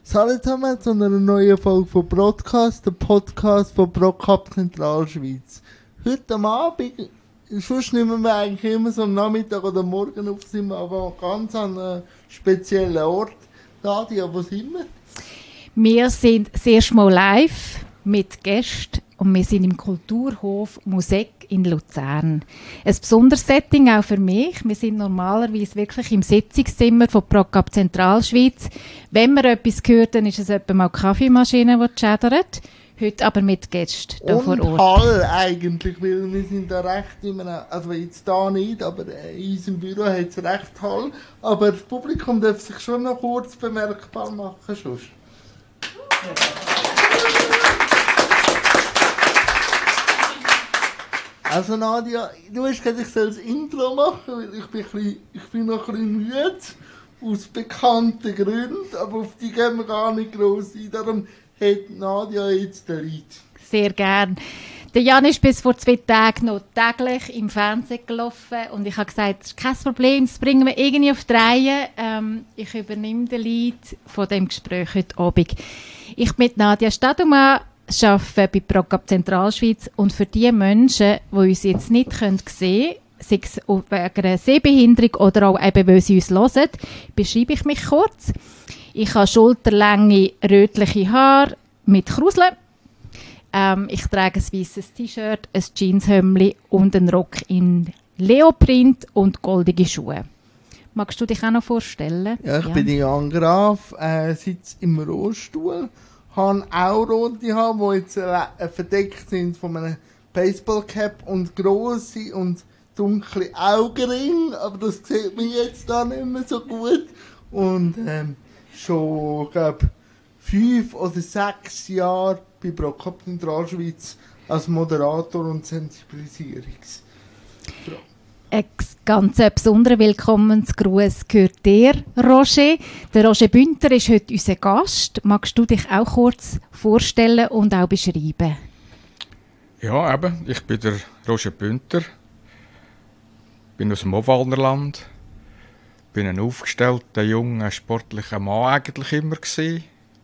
Hallo zusammen zu einer neuen Folge von Broadcast, der Podcast von ProCup Zentralschweiz. Heute am Abend, sonst nehmen wir eigentlich immer so am Nachmittag oder Morgen auf, sind wir aber ganz an einem speziellen Ort. Nadia, wo sind wir? Wir sind das erste Mal live mit Gästen und wir sind im Kulturhof Musik in Luzern. Ein besonderes Setting auch für mich. Wir sind normalerweise wirklich im Sitzungszimmer von ProCup Zentralschweiz. Wenn man etwas hört, dann ist es etwa mal die Kaffeemaschine, die chattert. Heute aber mit Gästen hier vor Ort. Und Hall eigentlich, weil wir sind da recht immer, also jetzt da nicht, aber in unserem Büro hat es recht Hall. Aber das Publikum darf sich schon noch kurz bemerkbar machen. Sonst. Also Nadia, du hast gesagt, ich soll das Intro machen, weil ich bin noch ein bisschen müde, aus bekannten Gründen, aber auf die gehen wir gar nicht gross ein. Darum hat Nadia jetzt den Lied. Sehr gern. Der Jan ist bis vor 2 Tagen noch täglich im Fernsehen gelaufen und ich habe gesagt, das ist kein Problem, das bringen wir irgendwie auf die Reihe. Ich übernehme den Lied von dem Gespräch heute Abend. Ich bin Nadia Stadumann, arbeite bei ProCup Zentralschweiz und für die Menschen, die uns jetzt nicht sehen können, sei es wegen einer Sehbehinderung oder auch eben, weil sie uns hören, beschreibe ich mich kurz. Ich habe schulterlänge, rötliche Haare mit Kruseln. Ich trage ein weißes T-Shirt, ein Jeanshemdli und einen Rock in Leoprint und goldige Schuhe. Magst du dich auch noch vorstellen? Ja, ich bin Jan Graf, sitze im Rollstuhl, habe auch rote Haare, die jetzt verdeckt sind von einem Baseballcap und grosse und dunkle Augenringe, aber das sieht man jetzt da nicht mehr so gut. Und schon, glaube 5 oder 6 Jahre bei ProCup Zentralschweiz als Moderator und Sensibilisierungsfrau. Ein ganz besonderer Willkommensgruß gehört dir, Roger. Der Roger Bünter ist heute unser Gast. Magst du dich auch kurz vorstellen und auch beschreiben? Ja, eben. Ich bin der Roger Bünter. Bin aus dem Obwalderland. Bin ein aufgestellter, junger, sportlicher Mann eigentlich immer gewesen.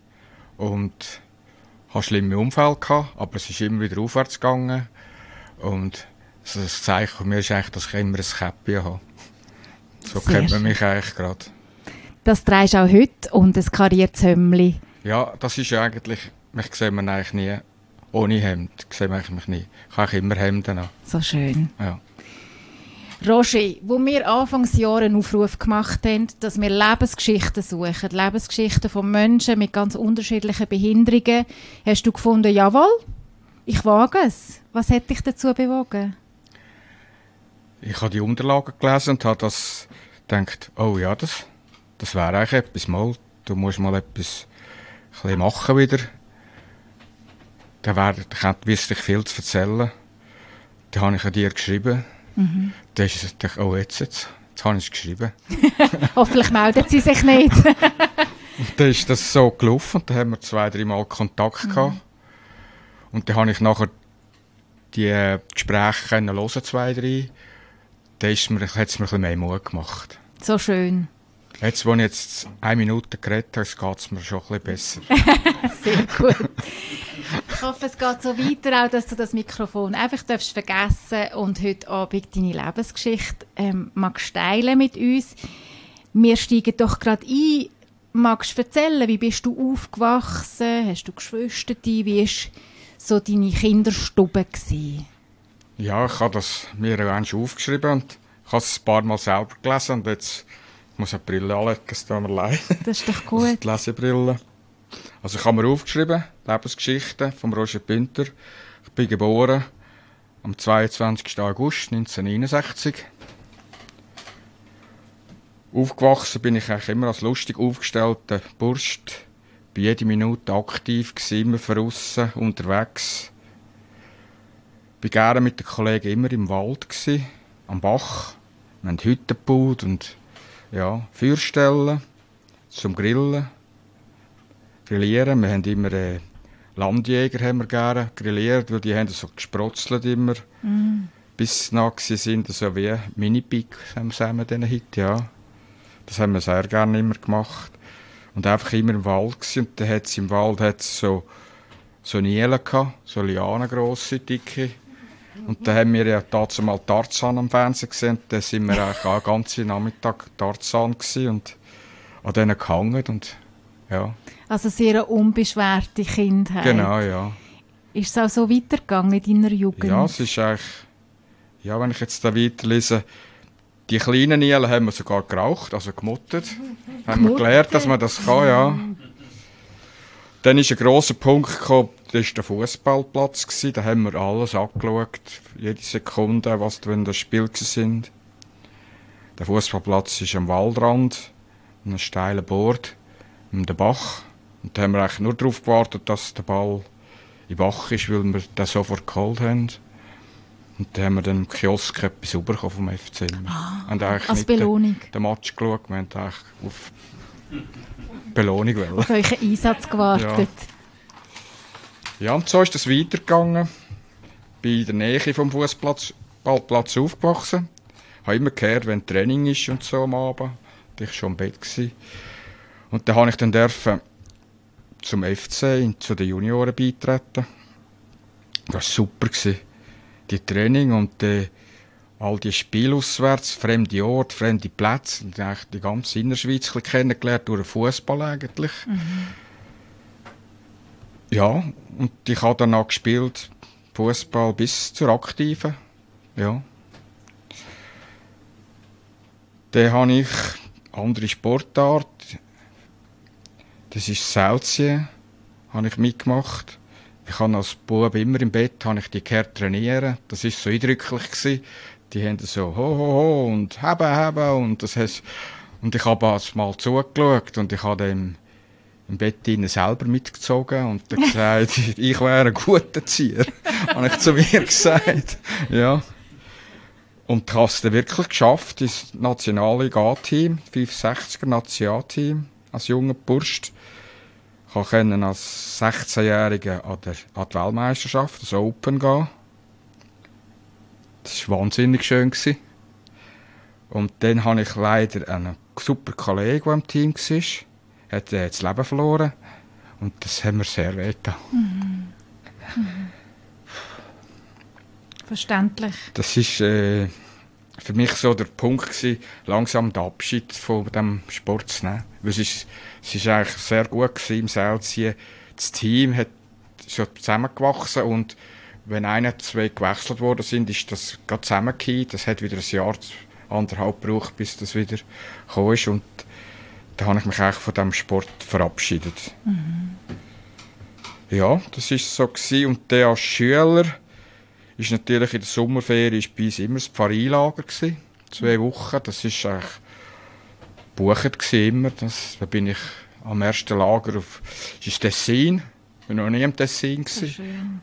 Und hatte schlimme Unfälle gehabt, aber es ist immer wieder aufwärts gegangen. Und das Zeichen von mir ist eigentlich, dass ich immer ein Käppchen habe. So kennt man mich eigentlich gerade. Das trägst du auch heute und ein kariertes Hemdli. Ja, das ist eigentlich, mich sieht man eigentlich nie ohne Hemd. Sieht man mich nie. Ich habe immer Hemden an. So schön. Ja. Roger, wo wir Anfangsjahre einen Aufruf gemacht haben, dass wir Lebensgeschichten suchen, Lebensgeschichten von Menschen mit ganz unterschiedlichen Behinderungen, hast du gefunden, jawohl, ich wage es. Was hat dich dazu bewogen? Ich habe die Unterlagen gelesen und habe gedacht, oh ja, das wäre eigentlich etwas. Du musst mal etwas ein bisschen machen wieder. Dann wüsste ich viel zu erzählen. Dann habe ich an dir geschrieben. Mhm. Dann dachte ich, oh jetzt habe ich es geschrieben. Hoffentlich meldet sie sich nicht. Und dann ist das so gelaufen. Dann haben wir 2-3 Mal Kontakt gehabt. Und dann habe ich nachher die Gespräche hören, 2-3. Dann hat es mir ein bisschen mehr Mut gemacht. So schön. Jetzt, wo ich 1 Minute geredet habe, geht es mir schon ein bisschen besser. Sehr gut. Ich hoffe, es geht so weiter, auch dass du das Mikrofon einfach vergessen und heute Abend deine Lebensgeschichte magst teilen mit uns. Wir steigen doch gerade ein. Magst du erzählen, wie bist du aufgewachsen? Hast du Geschwister? Wie war so deine Kinderstube gewesen? Ja, ich habe das mir auch aufgeschrieben und ich habe es ein paar Mal selber gelesen und jetzt muss ich die Brille anlegen, es tut mir leid. Das ist doch gut. Die Lesebrille. Also ich habe mir aufgeschrieben, Lebensgeschichte von Roger Bünter. Ich bin geboren am 22. August 1969. Aufgewachsen bin ich eigentlich immer als lustig aufgestellter Bursch. Bin jede Minute aktiv, immer draussen, unterwegs. Ich war gerne mit den Kollegen immer im Wald, am Bach. Wir haben Hütten gebaut und Feuerstellen zum Grillen. Grillieren. Wir haben immer Landjäger haben wir gerne grilliert, weil die haben so gesprotzelt immer. Bis sie nach sind, so wie Mini-Pig haben wir diesen Hit, ja. Das haben wir sehr gerne immer gemacht. Und einfach immer im Wald gewesen. Und dann hat es im Wald so Nielen gehabt, so Lianen, grosse, dicke. Und dann haben wir ja dazu mal Tarzan am Fernsehen gesehen. Da sind wir eigentlich auch den ganzen Nachmittag Tarzan gewesen und an denen gehangen. Und, ja. Also sehr eine unbeschwerte Kindheit. Genau, ja. Ist es auch so weitergegangen in deiner Jugend? Ja, es ist eigentlich, ja, wenn ich jetzt da weiterlese, die kleinen Nielen haben wir sogar geraucht, also gemuttet. Haben wir gelernt, dass man das kann, ja. Dann ist ein grosser Punkt gekommen, das war der Fußballplatz. Da haben wir alles angeschaut, jede Sekunde, was da das Spiel war. Der Fußballplatz ist am Waldrand, an einem steilen Board, um den Bach. Und da haben wir eigentlich nur darauf gewartet, dass der Ball im Bach ist, weil wir den sofort geholt haben. Und dann haben wir dann im Kiosk etwas bekommen vom FC. Als Belohnung? Den Match geschaut, wir haben eigentlich auf Belohnung wollen. Auf euren Einsatz gewartet. Ja, und so ist es weitergegangen. Bin in der Nähe vom Fußballplatz aufgewachsen. Habe immer gehört, wenn Training ist und so am Abend. Da war ich schon im Bett. Und dann durfte ich dann zum FC, zu den Junioren beitreten. Das war super. Die Training und all die Spiele auswärts, fremde Orte, fremde Plätze. Und eigentlich die ganze Innerschweiz kennengelernt durch den Fußball eigentlich. Ja, und ich habe dann auch gespielt, Fußball bis zur Aktiven. Ja. Dann habe ich andere Sportart. Das ist Seilziehen, habe ich mitgemacht. Ich habe als Bub immer im Bett die gehört trainieren. Das war so eindrücklich gewesen. Die haben so ho, ho, ho und haben und das heißt, und ich habe mal zugeschaut und ich habe im Bett selber mitgezogen und dann gesagt, ich wäre ein guter Zieher, habe ich zu mir gesagt. Ja. Und ich habe es dann wirklich geschafft, ins Nationalliga-Team, 65er Nationalteam, als junger Bursch. Ich konnte als 16-Jähriger an die Weltmeisterschaft, das Open, gehen. Das war wahnsinnig schön. Und dann hatte ich leider einen super Kollegen, der im Team war. Er hat das Leben verloren. Und das hat mir sehr wehgetan. Verständlich. Das war für mich so der Punkt gewesen, langsam den Abschied von diesem Sport zu nehmen. Weil es war eigentlich sehr gut gewesen, im Seilziehen. Das Team ist schon zusammengewachsen und wenn 1, 2 gewechselt worden sind, ist das gerade zusammengefallen. Das hat wieder ein Jahr, 1,5 gebraucht, bis das wieder gekommen ist. Und da habe ich mich eigentlich von diesem Sport verabschiedet. Ja, das war so gewesen. Und dann als Schüler ist natürlich in der Sommerferien bei uns immer das Pfarreilager gewesen. 2 Wochen. Das war eigentlich gebucht immer. Da bin ich am ersten Lager auf das Tessin. Ich war noch nie im Tessin. Schön.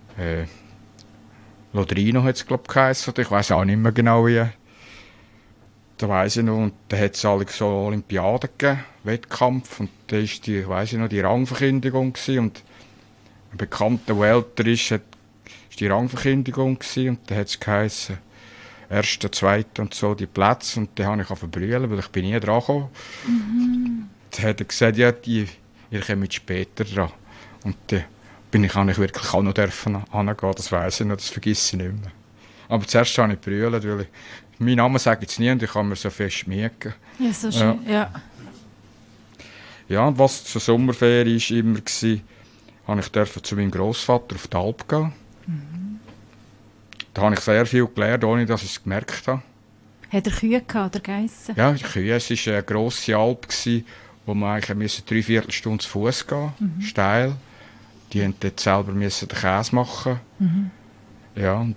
Lodrino hat es, glaube ich, geheißen. Ich weiss auch nicht mehr genau wie. Da weiss ich noch. Und da hat es alle so Olympiaden gegeben, Wettkampf. Und da war die Rangverkündigung gewesen. Und ein bekannter, der älter ist, die Rangverkündigung gewesen. Und da hat es geheißen, 1., 2. und so die Plätze. Und dann habe ich verbrüllen, weil ich bin nie dran gekommen. Dann hat er gesagt, ja, ihr kommt später dran. Und dann habe ich wirklich auch noch hingehen, das weiss ich noch, das vergesse ich nicht mehr. Aber zuerst habe ich brüllen, weil meinen Namen sage ich jetzt nie und ich kann mir so fest schmiegen. Ja, so schön, ja. Ja, und was zur Sommerferien war immer, durfte ich zu meinem Grossvater auf die Alp gehen. Da habe ich sehr viel gelernt, ohne dass ich es gemerkt habe. Hat er Kühe gehabt oder Geissen? Ja, Kühe. Es war eine grosse Alp, wo man eigentlich 3/4 Stunde zu Fuß gehen musste, steil. Die mussten dort selber den Käse machen. Ja, und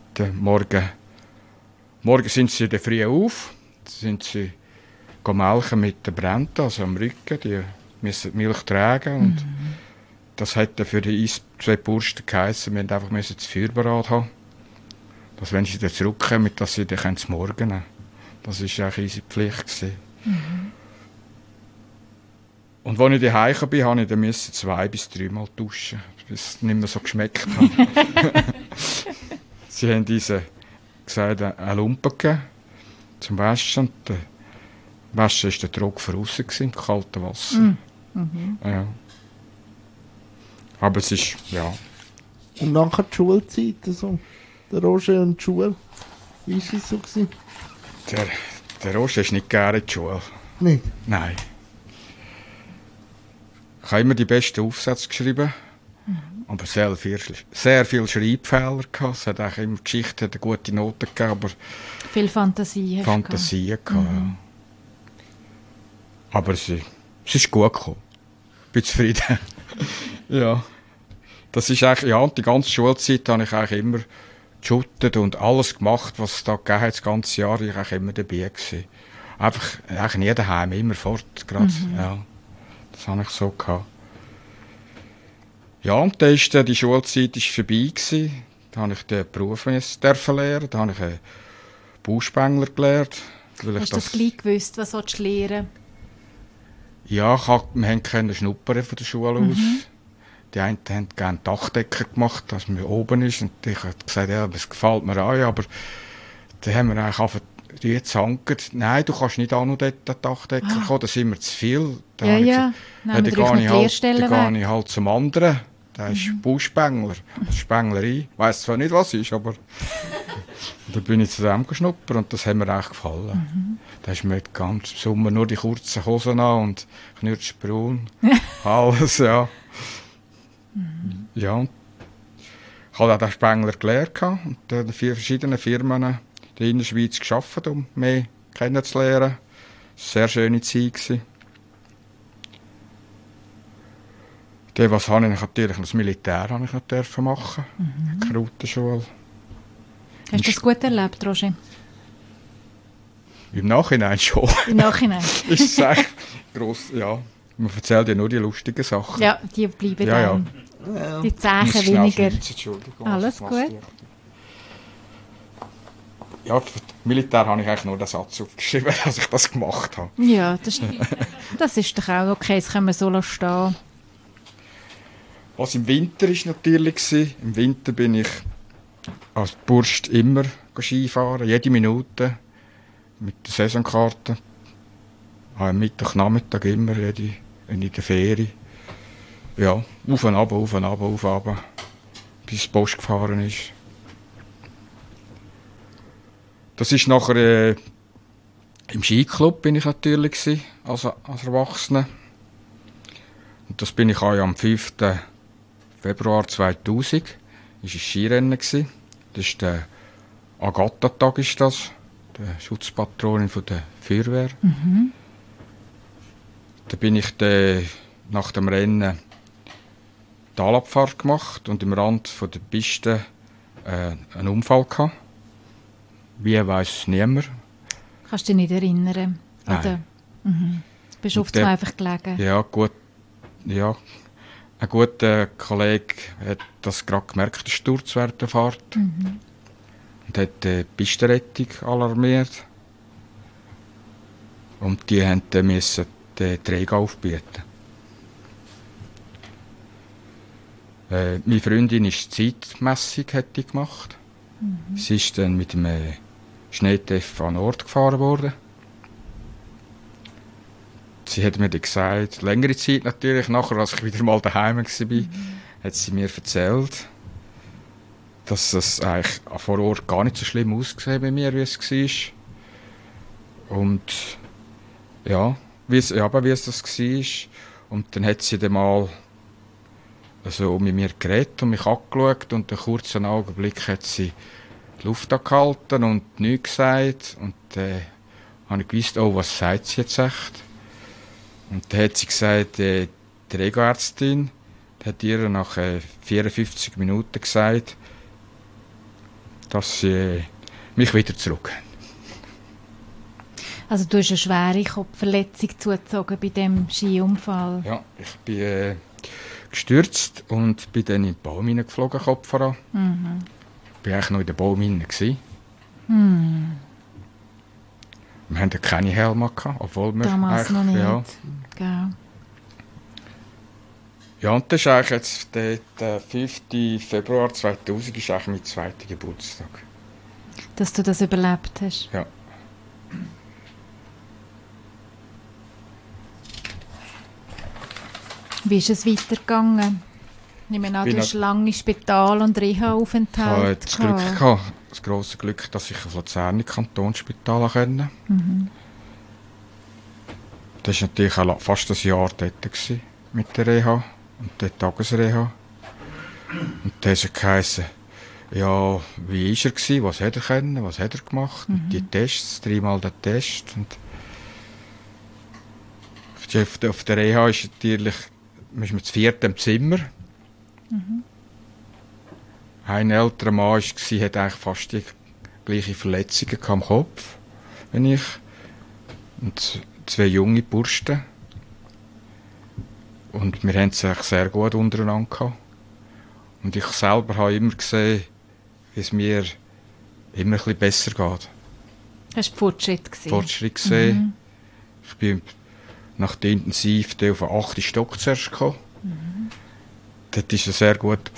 morgen sind sie dann früh auf. Sind sie melken mit den Brenten, also am Rücken. Die müssen die Milch tragen. Und das hat dann für die 2 Bursten geheissen, wir mussten einfach das Feuer bereit haben. Dass wenn sie dann zurückkommen, dass sie dann zum Morgen nehmen. Das war eigentlich unsere Pflicht. Und als ich daheim kam, musste ich 2 bis 3 Mal duschen, bis es nicht mehr so geschmeckt hat. Sie haben uns gesagt, eine Lumpe gegeben zum Waschen. Und der Waschen war der Druck von außen im kalten Wasser. Ja. Aber es ist, ja. Und nachher die Schulzeit, also der Roger und die Schule, wie war es so gewesen? Der Roger ist nicht gerne in die Schule. Nicht? Nein. Ich habe immer die besten Aufsätze geschrieben, aber sehr viele Schreibfehler gehabt. Es hat auch immer Geschichte, hat eine gute Note gegeben, aber Viel Fantasie hast Fantasien gehabt. Ja. Aber es ist gut gekommen. Ich bin zufrieden. Ja. Das ist eigentlich, ja, die ganze Schulzeit habe ich eigentlich immer geschuttet und alles gemacht, was es da gegeben hat, das ganze Jahr, ich eigentlich immer dabei gewesen. Einfach, eigentlich nie daheim, immer fort, gerade, ja. Das habe ich so gehabt. Ja, und dann ist die Schulzeit ist vorbei gewesen. Da habe ich den Beruf dürfen lernen, da habe ich einen Bauspengler gelernt. Hast du das gleich gewusst, was du lernen? Ja, wir können schnuppern von der Schule aus. Die einen haben gerne Dachdecker gemacht, dass man oben ist. Und ich habe gesagt, ja, das gefällt mir auch, aber dann haben wir eigentlich angefangen, die zanken. Nein, du kannst nicht auch noch dort den Dachdecker kommen, das ist immer zu viel. Da Ja, habe ich ja. gesagt, Nehmen dann wir gehe die ich Lehrstellen dann gehe ich halt zum anderen. Der ist Bauspengler, Spenglerei. Ich weiss zwar nicht, was es ist, aber dann bin ich zu dem geschnuppert und das hat mir echt gefallen. Da ist mir den ganzen Sommer nur die kurzen Hosen an und knirschbraun. Alles, ja. Ja, und ich habe auch den Spengler gelernt und in 4 verschiedenen Firmen in der Innerschweiz gearbeitet, um mehr kennenzulernen. Es war eine sehr schöne Zeit gewesen. Was habe ich natürlich, das Militär habe ich noch dürfen machen. Rekrutenschule. Hast du das gut erlebt, Roger? Im Nachhinein schon. Im Nachhinein? Ist es echt gross, ja. Man erzählt ja nur die lustigen Sachen. Ja, die bleiben Ja, dann. Ja. Die Zeichen Ich muss schnell weniger. schnitzen, Entschuldigung. Alles Was gut. passiert? Ja, für das Militär habe ich eigentlich nur den Satz aufgeschrieben, dass ich das gemacht habe. Ja, das ist doch auch okay, das können wir so stehen. Was im Winter ist natürlich war, im Winter bin ich als Bursch immer Skifahren, jede Minute mit der Saisonkarte. Am Mittag, Nachmittag immer, in der Ferie. Ja, auf und ab, auf und ab, auf und ab, bis die Post gefahren ist. Das ist nachher im Skiclub bin ich natürlich gewesen, als Erwachsener. Und das bin ich auch am 5. Februar 2000. Das war ein Skirennen gewesen. Das ist der Agatha-Tag, ist das, der Schutzpatronin von der Feuerwehr. Da bin ich nach dem Rennen Talabfahrt gemacht und im Rand von der Piste einen Unfall gehabt. Wie weiss niemand. Kannst du dich nicht erinnern? Nein. Oder? Du bist oft einfach gelegen. Ja, gut. Ja. Ein guter Kollege hat das gerade gemerkt, der Sturz während der Fahrt. Und hat die Pistenrettung alarmiert. Und die mussten den Träger aufbieten. Meine Freundin ist Zeitmessung gemacht. Sie ist dann mit dem Schneeteff an den Ort gefahren worden. Sie hat mir dann gesagt, längere Zeit natürlich, nachher, als ich wieder mal daheim war, hat sie mir erzählt, dass es eigentlich vor Ort gar nicht so schlimm ausgesehen bei mir, wie es war. Und ja, wie es das war. Und dann hat sie dann mal mit mir geredet und mich angeschaut und einen kurzen Augenblick hat sie die Luft angehalten und nichts gesagt. Und dann habe ich gewusst, oh, was sagt sie jetzt echt? Und dann hat sie gesagt, die Trägerärztin hat ihr nach 54 Minuten gesagt, dass sie mich wieder zurück haben. Also du hast eine schwere Kopfverletzung zugezogen bei diesem Skiunfall. Ja, ich bin gestürzt und bin dann in den Baum hineingeflogen, Kopf voran. Ich war eigentlich noch in den Baum hinein. Wir hatten ja keine Helme gehabt, obwohl wir Damals noch nicht. Ja. Genau. Ja, und das ist eigentlich jetzt der 5. Februar 2000 ist eigentlich mein 2. Geburtstag. Dass du das überlebt hast. Ja. Wie ist es weitergegangen? Ich meine, du hast lange Spital- und Reha-Aufenthalte. Ich hatte das grosse Glück, dass ich auf Luzern im Kantonsspital konnte. Das war natürlich auch fast ein Jahr dort mit der Reha und der Tagesreha. Und da hat es geheißen, ja, wie war er, was hat er können, was hat er gemacht, die Tests, 3-mal den Test. Und auf der Reha ist natürlich, ist man zu viert im Zimmer. Ein älterer Mann war, hat eigentlich fast die gleiche Verletzungen am Kopf wie ich. Und 2 junge Burschen. Und wir haben es eigentlich sehr gut untereinander gehabt. Und ich selber habe immer gesehen, wie es mir immer ein bisschen besser geht. Hast du Fortschritt gesehen? Fortschritt gesehen. Ich bin nach der Intensiv auf den 8. Stock zuerst gekommen. Dort war ein sehr gut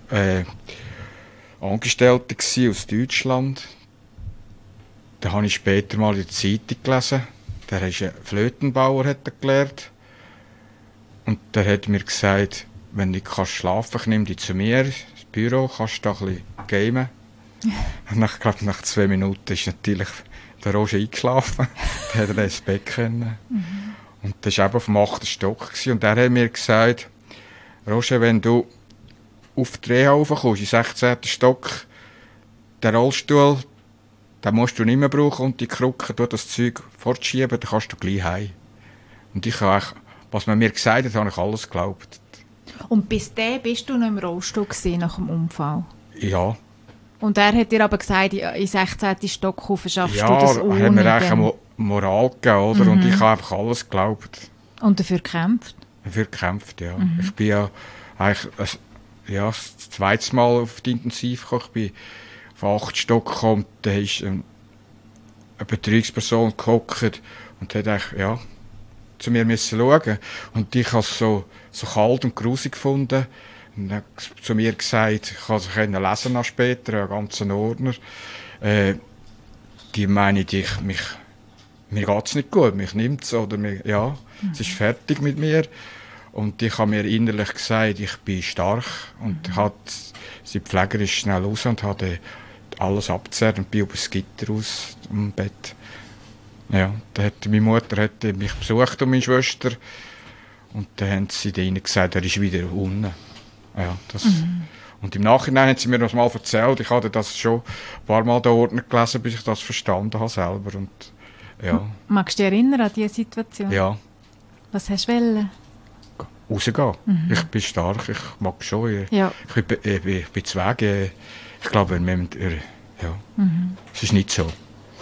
Angestellter aus Deutschland. Da habe ich später mal in der Zeitung gelesen. Der ist ein Flötenbauer, hat er gelernt. Und der hat mir gesagt, wenn du schlafen kannst, nimm dich zu mir ins Büro, kannst du da ein bisschen gamen. Und ich glaube, nach 2 Minuten ist natürlich der Roger eingeschlafen. Der hat ins Bett können. Und das war eben auf dem 8. Stock. Und der hat mir gesagt, Roger, wenn du auf die Reha raufkommst, im 16. Stock, den Rollstuhl, den musst du nicht mehr brauchen und die Krücke, du das Zeug fortschieben, dann kannst du gleich heim. Und ich habe, was man mir gesagt hat, habe ich alles geglaubt. Und bis dahin bist du noch im Rollstuhl nach dem Unfall? Ja. Und er hat dir aber gesagt, im 16. Stock rauf schaffst ja, du das ohne? Ja, hat mir eigentlich eine Moral gegeben, oder? Und ich habe einfach alles geglaubt. Und dafür gekämpft? Dafür gekämpft, ja. Ich bin ja eigentlich das 2. Mal auf die Intensiv gekommen. Ich bin auf 8. Stock gekommen, da ist eine Betreuungsperson gehockt und hat eigentlich, zu mir müssen schauen. Und ich habe es so kalt und grusig gefunden. Und er hat zu mir gesagt, ich kann es lesen noch später, einen ganzen Ordner. Die meinen, mir geht es nicht gut, mich nimmt es, oder es ist fertig mit mir. Und ich habe mir innerlich gesagt, ich bin stark. Und die Pflegerin ist schnell raus und hat alles abgezerrt und bin über das Gitter aus im Bett. Ja, meine Mutter hat mich besucht und meine Schwester. Und dann haben sie denen gesagt, er ist wieder unten. Ja, Und im Nachhinein haben sie mir das mal erzählt. Ich hatte das schon ein paar Mal den Ordner gelesen, bis ich das verstanden habe selber. Und, ja. Magst du dich erinnern an diese Situation? Ja. Was hast du wollen? Rausgehen. Ich bin stark, ich mag schon. Ja. Ich bin zu Wege. Ich glaube, es ist nicht so.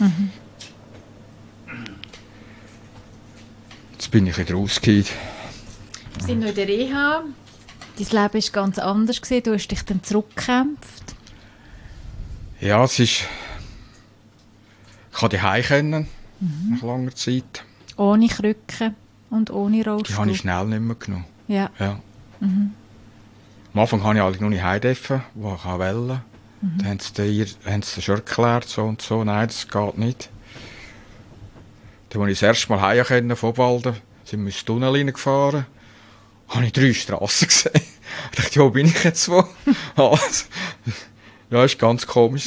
Jetzt bin ich wieder rausgekommen. Wir sind noch in der Reha. Dein Leben war ganz anders. Du hast dich dann zurückgekämpft. Ja, es ist... Ich konnte daheim können, nach langer Zeit. Ohne Krücke und ohne Rollstuhl. Die habe ich schnell nicht mehr genommen. Ja. Am Anfang habe ich eigentlich nur nicht heim dürfen, wo ich wollte. Dann haben sie schon erklärt, so und so. Nein, das geht nicht. Dann, als ich das erste Mal heim konnte, von Obwalden, sind wir ins Tunnel reingefahren, habe ich 3 Strassen gesehen. Ich dachte, wo bin ich jetzt wo? Das war ganz komisch.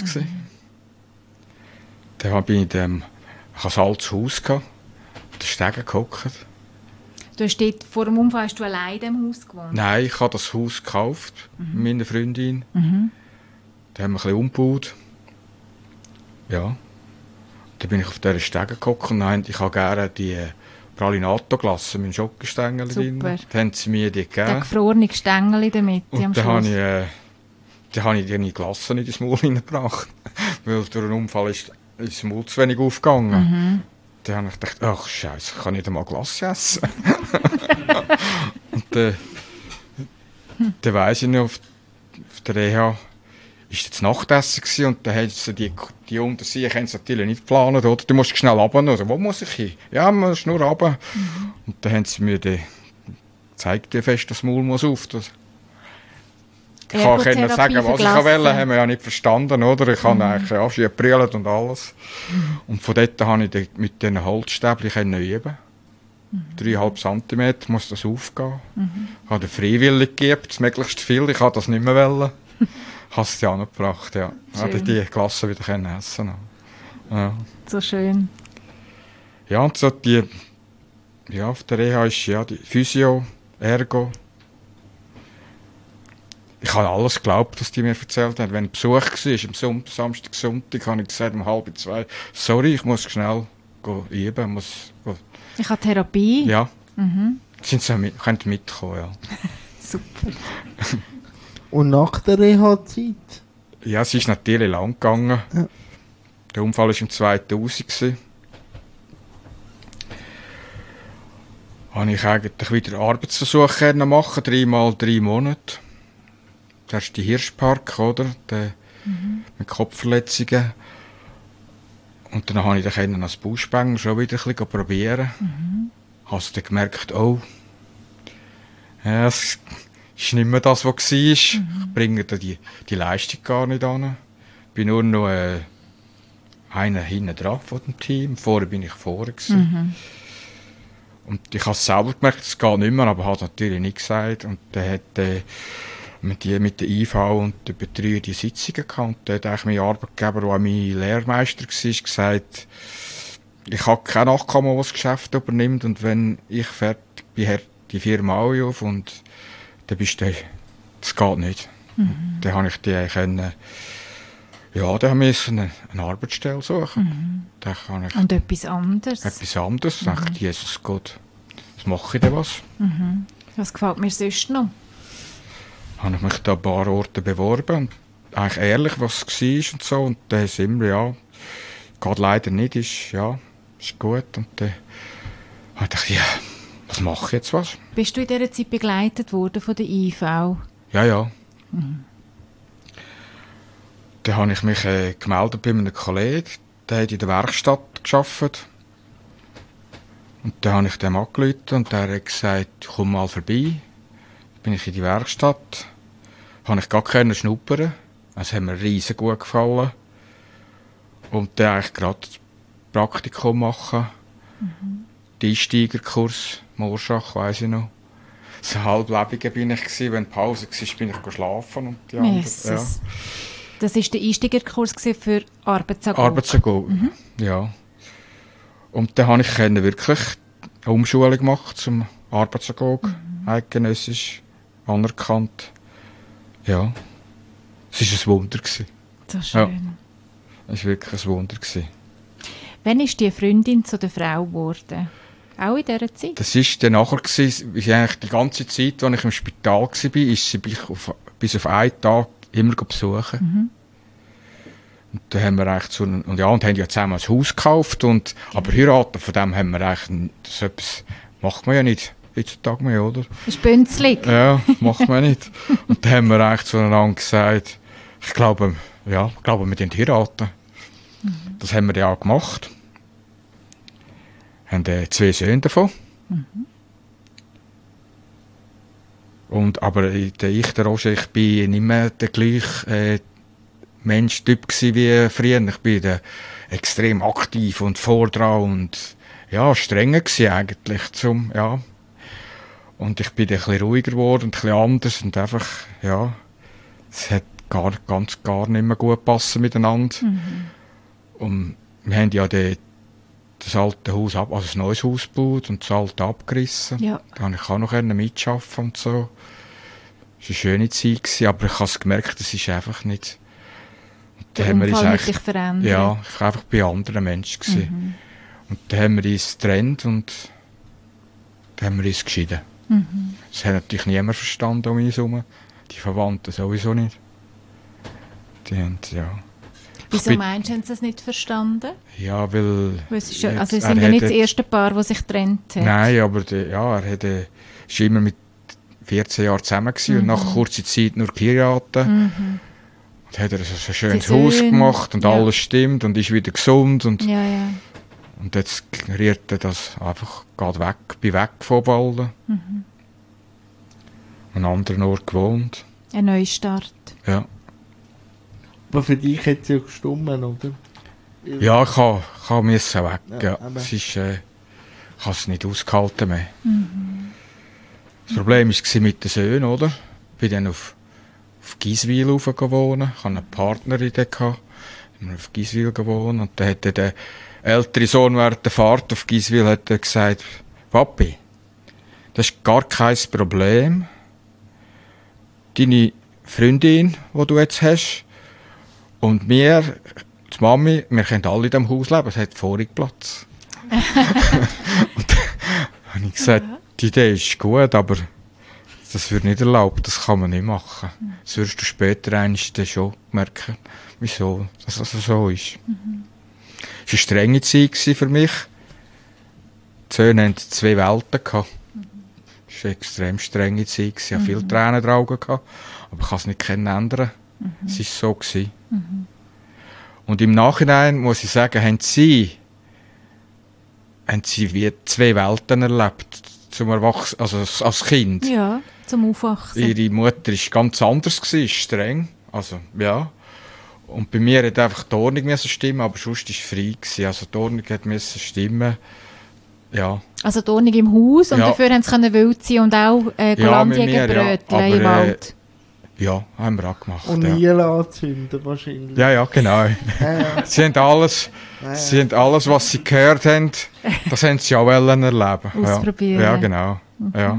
Dann bin ich ein altes Haus gehabt, auf den Stegen gehockt. Du hast dort, vor dem Unfall hast du allein in diesem Haus gewohnt? Nein, ich habe das Haus gekauft mit meiner Freundin. Dann haben wir ein bisschen umgebaut. Ja. Dann bin ich auf dieser Stege gehockt und ich habe gerne die Pralinato-Glasse mit Schokostängel drin. Dann haben sie mir die gegeben. Der gefrorene Stängel damit am Schluss. Dann habe ich die Glasse nicht ins Maul hineingebracht. Weil durch den Unfall ist das Maul zu wenig aufgegangen. Dann habe ich gedacht, ach Scheiße, ich kann nicht einmal Glasse essen. Und dann weiss ich noch, auf der Reha war das Nachtessen gewesen, und dann haben sie die Untersee haben sie natürlich nicht geplant, oder? Du musst schnell runter, oder? Wo muss ich hin? Ja, man muss nur runter. Und dann haben sie mir gezeigt, wie fest das Maul muss auf. Ich kann sagen, was ich wollte, haben wir ja nicht verstanden, oder? Ich habe eigentlich gebrüllt und alles. Und von dort konnte ich mit diesen Holzstäbchen üben. 3,5 cm muss das aufgehen. Ich habe freiwillig gegeben, möglichst viel. Ich habe das nicht mehr wollen. Ich habe es ja angebracht, ja. Ich habe die Klasse wieder essen können. Ja. So schön. Ja, und so auf der Reha ist ja die Physio, Ergo. Ich habe alles geglaubt, was die mir erzählt haben. Wenn Besuch war, am Samstag, Sonntag, habe ich gesagt, um 1:30, sorry, ich muss schnell üben. Ich habe Therapie. Ja. Könnt mitkommen, ja. Super. Und nach der Reha-Zeit? Ja, es ist natürlich lang gegangen. Ja. Der Unfall war im 2000. Habe ich eigentlich wieder Arbeitsversuche machen, 3 mal 3 Monate. Das ist der Hirschpark, oder? Mit Kopfverletzungen. Und dann habe ich dann als Bauspänger schon wieder ein bisschen probieren. Habe dann gemerkt, es ist nicht mehr das, was war. Ich bringe die Leistung gar nicht an. Ich bin nur noch einer hinten dran von dem Team. Vorher bin ich vorne. Und ich habe es selber gemerkt, es geht nicht mehr, aber habe es natürlich nicht gesagt. Und dann hat mit der IV und der Betreuer die Sitzungen gehabt. Und dann hat eigentlich mein Arbeitgeber, der auch mein Lehrmeister war, gesagt, ich habe kein Nachkommen, das das Geschäft übernimmt. Und wenn ich fertig bin, hört die Firma auch auf. Und dann bist du, das geht nicht. Dann habe ich die können, dann musste ich eine Arbeitsstelle suchen. Und etwas anderes? Etwas anderes. Dann dachte ich, Jesus Gott, was mache ich denn was? Was gefällt mir sonst noch? Habe ich mich da ein paar Orte beworben und eigentlich ehrlich, was es war und so. Und dann sind wir, geht leider nicht, ist gut. Und dann habe ich gedacht, was mache ich jetzt was? Bist du in dieser Zeit begleitet worden von der IV? Ja. Dann habe ich mich gemeldet bei einem Kollegen, der hat in der Werkstatt gearbeitet. Und dann habe ich dem angerufen und der hat gesagt, komm mal vorbei. Dann bin ich in die Werkstatt. Habe ich gar keine schnuppern. Das hat mir riesen gut gefallen. Und dann eigentlich gerade das Praktikum machen. Den Einsteigerkurs, Morschach, weiss ich noch. So halblebiger bin ich gewesen. Wenn Pause war, bin ich schlafen. Und die anderen, Das war der Einsteigerkurs für Arbeitsagogen? Arbeitsagogen, ja. Und dann habe ich wirklich eine Umschulung gemacht zum Arbeitsagogen, eidgenössisch anerkannt. Ja, es war ein Wunder. So schön. Ja, es war wirklich ein Wunder. Wann ist die Freundin zu der Frau geworden? Auch in dieser Zeit? Das war dann nachher, eigentlich die ganze Zeit, als ich im Spital war, ist sie bis auf einen Tag immer besuchen. Und dann haben wir eigentlich und haben ja zusammen ein Haus gekauft, aber heiraten, von dem haben wir eigentlich, so etwas macht man ja nicht heutzutage mehr, oder? Das ist bünzlig. Ja, macht man nicht. Und dann haben wir eigentlich zueinander gesagt, ich glaube, wir heiraten. Das haben wir ja auch gemacht. Wir haben 2 Söhne davon. Aber der Roger, ich bin nicht mehr der gleiche Mensch-Typ wie früher. Ich bin extrem aktiv und vordran und strenger gewesen eigentlich. Und ich bin ein bisschen ruhiger geworden und ein bisschen anders und einfach, es hat gar nicht mehr gut gepasst miteinander. Und wir haben ja das alte Haus also ein neues Haus gebaut und das alte abgerissen. Ja. Da konnte ich auch noch mitarbeiten und so. Es war eine schöne Zeit, aber ich habe gemerkt, das ist einfach nicht. Der Unfall hat dich verändert. Ja, ich war einfach bei anderen Menschen. Und dann haben wir uns getrennt und dann haben wir uns geschieden. Das hat natürlich niemand verstanden um uns herum. Die Verwandten sowieso nicht. Die haben, Wieso meinst du, haben sie das nicht verstanden? Ja, weil... es sind ja nicht das erste Paar, das sich getrennt hat. Nein, aber er war immer mit 14 Jahren zusammen und nach kurzer Zeit nur geheiratet. Und hat so ein schönes Haus gemacht und alles stimmt und ist wieder gesund. Und jetzt riert er das einfach, bin weg von Balden. An einem anderen Ort gewohnt. Ein Neustart. Ja. Aber für dich hat es ja gestimmt, oder? Ja, ich musste weg. Ja. Es ist, Ich habe es nicht ausgehalten mehr. Das Problem war mit den Söhnen, oder? Ich bin dann auf Giswil wohnen. Ich hatte eine Partnerin dort. Wir haben auf Giswil gewohnt. Und dann hat der ältere Sohn während der Fahrt auf Giswil hat gesagt, Papi, das ist gar kein Problem. Deine Freundin, die du jetzt hast, und wir, die Mami, wir können alle in diesem Haus leben. Es hat vorig Platz. Und dann habe ich gesagt, die Idee ist gut, aber das wird nicht erlaubt, das kann man nicht machen. Das wirst du später eigentlich dann schon merken, wieso das also so ist. Es war eine strenge Zeit für mich. Die Söhne hatten 2 Welten gehabt. Es war eine extrem strenge Zeit. Ich hatte viele Tränen in den Augen, aber ich kann es nicht ändern. Es war so. Und im Nachhinein muss ich sagen, haben sie wie 2 Welten erlebt, zum Erwachsenen, also als Kind. Ja, zum Aufwachsen. Ihre Mutter war ganz anders, streng. Also, ja. Und bei mir hat einfach die Ordnung stimmen, aber sonst war es frei. Also die Ordnung musste stimmen. Ja. Also die Ordnung im Haus und dafür konnten sie wild sein und auch Landjägerbrötchen im Wald. Ja, haben wir auch gemacht. Und Nielen anzünden wahrscheinlich. Ja, genau. Sie haben alles, was sie gehört haben, das haben sie auch erleben. Ausprobieren. Ja, genau. Ja.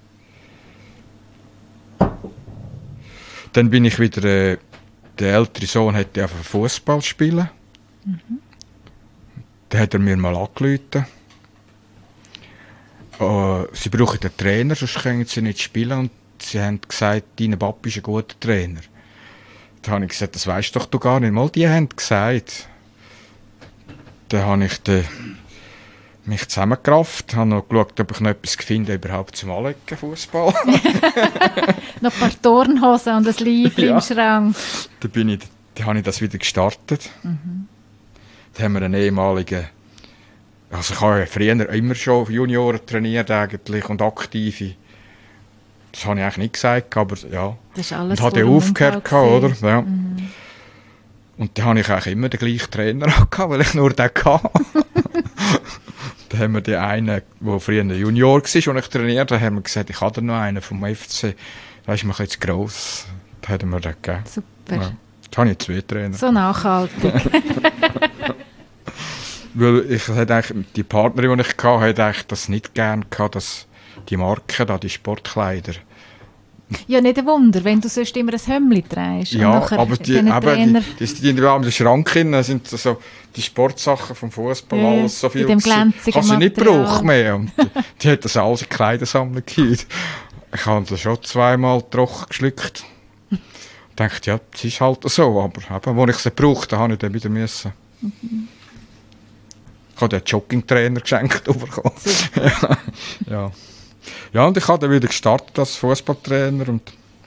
Dann bin ich wieder, der ältere Sohn wollte einfach Fußball spielen. Dann hat er mir mal angerufen. Sie brauchen einen Trainer, sonst können sie nicht spielen. Und sie haben gesagt, dein Papi ist ein guter Trainer. Da habe ich gesagt, das weisst doch du gar nicht. Mal, die haben gesagt. Dann habe ich mich zusammengerafft, habe noch geschaut, ob ich noch etwas finde, überhaupt zum Anlegen, Fußball. Noch ein paar Turnhosen und ein Leibchen im Schrank. Dann habe ich das wieder gestartet. Dann haben wir einen ehemaligen, also ich habe ja früher immer schon Junioren trainiert eigentlich und Aktive. Das habe ich eigentlich nicht gesagt, aber ja. Das ist alles und habe aufgehört, oder? Ja. Und dann habe ich eigentlich immer den gleichen Trainer gehabt, weil ich nur den hatte. Dann haben wir den einen, der früher ein Junior war, den ich trainiert habe, haben wir gesagt, ich habe noch einen vom FC. Da ist mir jetzt gross. Da haben wir den gegeben. Super. Ja. Da habe ich 2 Trainer. So nachhaltig. Weil ich hatte eigentlich, die Partnerin, die ich hatte, hatte eigentlich das nicht gerne gehabt, dass die Marken da, die Sportkleider. Ja, nicht ein Wunder, wenn du sonst immer ein Hemdli trägst. Ja, aber die in den Schrank sind so die Sportsachen vom Fußball, alles so viel. Kann sie nicht brauchen mehr. Und die hat das alles in Kleidersammlung gehabt. Ich habe das schon 2-mal trocken geschluckt. Ich dachte, ja, das ist halt so. Aber als ich sie brauchte, habe ich dann wieder müssen. Ich habe den Jogging-Trainer geschenkt bekommen. Ja. Ja, und ich habe dann wieder gestartet als Fußballtrainer und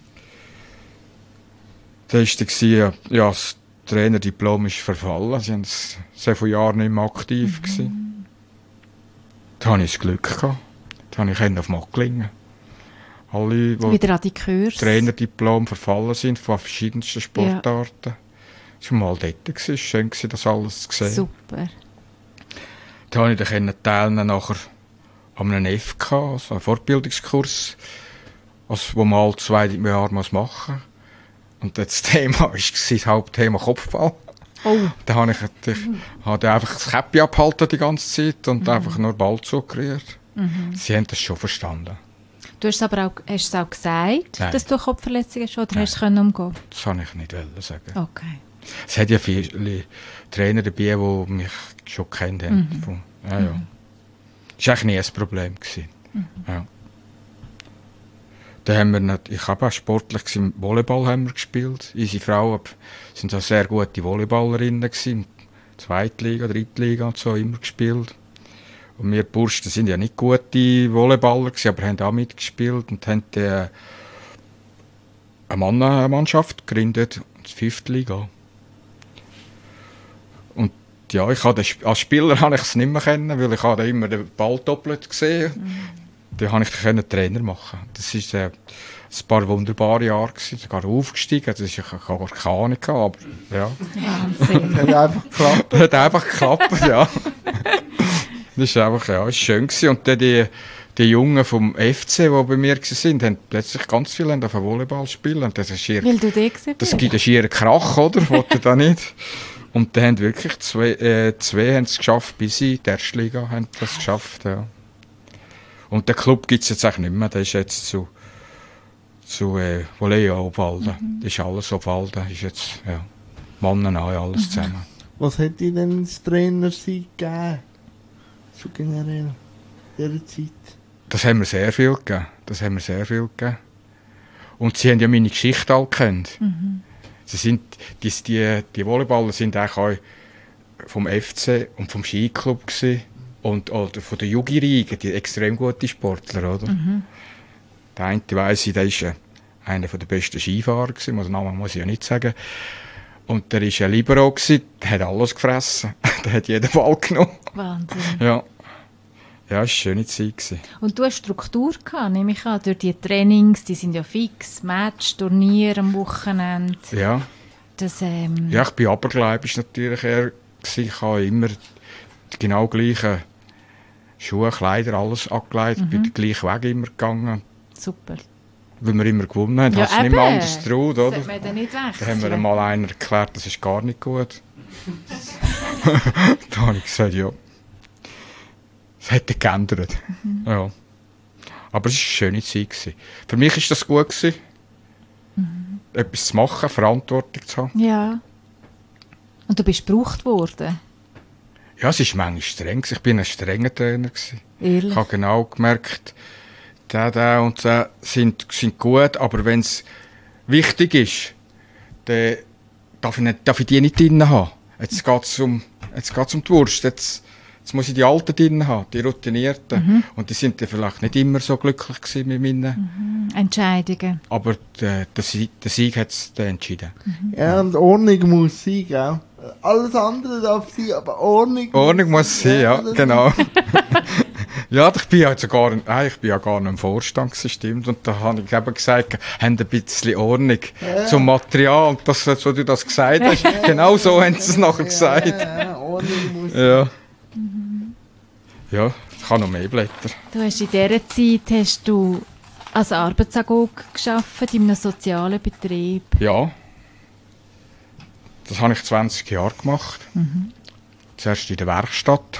da war ja, das Trainerdiplom ist verfallen. Sie waren sehr viele Jahre nicht mehr aktiv gewesen. Da hatte ich das Glück gehabt. Da konnte ich auf Macklingen. Alle, die wieder an die Kurs. Trainerdiplom verfallen sind von verschiedensten Sportarten. Das war mal dort. Es war schön, das alles zu sehen. Super. Da konnte ich dann teilnehmen nachher an einem FK, also einen Fortbildungskurs, wo man alle 2 Jahre machen muss. Und das Thema war das Hauptthema Kopfball. Oh. Da habe ich einfach das Käppi abgehalten die ganze Zeit und einfach nur Ball zugekriegt. Sie haben das schon verstanden. Du hast aber auch, hast du auch gesagt, Nein. dass du Kopfverletzungen schon, oder Nein. hast du umgehen? Das kann ich nicht sagen. Okay. Es hat ja viele Trainer dabei, die mich schon kennt haben. Ja. Das war eigentlich nie ein Problem. Ja. Dann haben wir ich habe auch sportlich gewesen, Volleyball haben wir gespielt. Unsere Frauen sind auch sehr gute Volleyballerinnen gewesen. Zweitliga, Drittliga und so immer gespielt. Und wir Burschen sind ja nicht gute Volleyballer gewesen, aber haben auch mitgespielt und haben eine Mannschaft gegründet, die 5. Liga. Und ja, als Spieler habe ich es nicht mehr kennen, weil ich habe immer den Ball doppelt gesehen. Dann konnte ich den Trainer machen. Das war ein paar wunderbare Jahre, sogar aufgestiegen. Das ist gar keine Ahnung, aber ja. Wahnsinn. Das hat einfach geklappt. Das hat einfach geklappt, ja. Das ist einfach, ja, ist schön gewesen. Und dann die Jungen vom FC, die bei mir waren, haben plötzlich ganz viele auf Volleyball spielen. Und das ist schier, Weil du da gewesen das bist. gibt einen schieren Krach, oder? Wollte da nicht. Und dann haben wirklich zwei haben es geschafft, bis in die erste Liga haben das geschafft, ja. Und den Club gibt es jetzt eigentlich nicht mehr. Der ist jetzt zu Volley Obwalden. Das ist alles Obwalden. Das ist jetzt, ja, Männer nahe, alles zusammen. Was hat dir denn das Trainersein gegeben? So generell, in dieser Zeit? Das haben wir sehr viel gegeben. Und sie haben ja meine Geschichte alle gekannt. Sie sind, die Volleyballer sind eigentlich auch vom FC und vom Skiclub gewesen. Oder von der Jugi-Riege, die extrem gute Sportler, oder? Der eine weiss ich, der ist einer der besten Skifahrer gewesen, den Namen muss ich ja nicht sagen. Und der war ein Libero gewesen, der hat alles gefressen. Der hat jeden Ball genommen. Wahnsinn. Ja. Ja, es war eine schöne Zeit gewesen. Und du hast Struktur gehabt, nehme ich an, durch die Trainings, die sind ja fix, Match, Turnier am Wochenende. Ja. Das, Ja, ich bin abergläubisch natürlich eher gewesen. Ich habe immer die genau gleichen Schuhe, Kleider, alles angelegt. Bin den gleichen Weg immer gegangen. Super. Weil wir immer gewonnen haben. Ja, Hast du nicht mehr anders getraut, oder? Das sollte man dann nicht wechseln. Da haben wir einmal einer erklärt, das ist gar nicht gut. Da habe ich gesagt, ja. Es hätte geändert. Ja. Aber es war eine schöne Zeit gewesen. Für mich war das gut gewesen, etwas zu machen, Verantwortung zu haben. Ja. Und du bist gebraucht worden. Ja, es war manchmal streng. Ich war ein strenger Trainer gewesen. Ehrlich? Ich habe genau gemerkt, der und der sind gut, aber wenn es wichtig ist, dann darf ich die nicht drin haben. Jetzt geht es um die Wurst. Jetzt muss ich die Alten drin haben, die Routinierten. Und die sind dann vielleicht nicht immer so glücklich gewesen mit meinen. Entscheidungen. Aber der Sieg hat es dann entschieden. Ja, und Ordnung muss sein, gell? Alles andere darf sein, aber Ordnung Muss sein, ja, das genau. Ja, ich bin ja gar nicht im Vorstand gewesen, stimmt. Und da habe ich eben gesagt, haben ein bisschen Ordnung zum Material. Und das, so du das gesagt hast, genau so haben sie es nachher gesagt. Ja, Ordnung muss sein. Ja. Ja, ich habe noch mehr Blätter. Du hast in dieser Zeit als Arbeitsagog gearbeitet in einem sozialen Betrieb. Ja. Das habe ich 20 Jahre gemacht. Zuerst in der Werkstatt.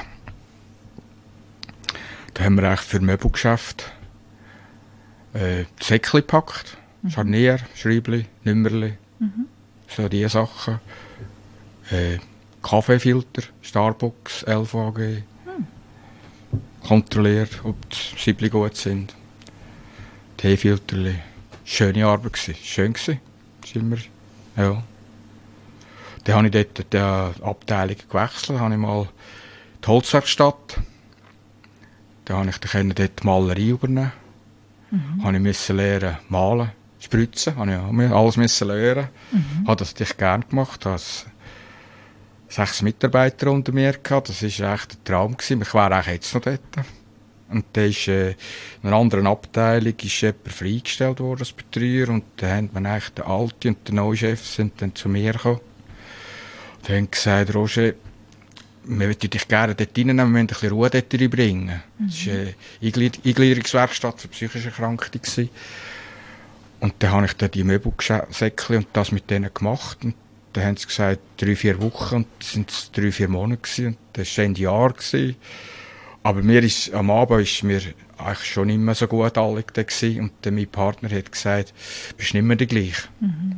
Da haben wir eigentlich für Möbelgeschäfte Säckchen gepackt. Scharnier, Schreibli, Nümmerli. So diese Sachen. Kaffeefilter, Starbucks, LVG. Kontrolliert, ob die Siebli gut sind. Teefilterli. Schöne Arbeit gewesen. Schön gewesen. Ist immer, ja. Dann habe ich dort die Abteilung gewechselt. Dann habe ich mal die Holzwerkstatt. Dann habe ich dort die Malerei übernehmen. Habe ich lernen malen, spritzen. Habe ich alles müssen lernen. Habe das natürlich gerne gemacht. Ich hatte 6 Mitarbeiter unter mir gehabt. Das war echt ein Traum gewesen. Ich wäre eigentlich jetzt noch dort. Und dann ist in einer anderen Abteilung ist jemand freigestellt worden als Betreuer. Und dann haben wir eigentlich der alte und der neue Chef sind dann zu mir gekommen. Und haben gesagt, Roger, wir möchten dich gerne dort reinnehmen, wir müssen ein bisschen Ruhe dort reinbringen. Das war eine Eingliederungswerkstatt für psychisch Erkrankte. Und dann habe ich dann die Möbelsäckchen und das mit denen gemacht. Und dann haben sie gesagt, 3-4 Wochen, und das waren 3-4 Monate gewesen, und das war Ende Jahr gewesen. Aber am Abend ist mir eigentlich schon nicht mehr so gut alle da gewesen. Und dann mein Partner hat gesagt, du bist nicht mehr der gleiche.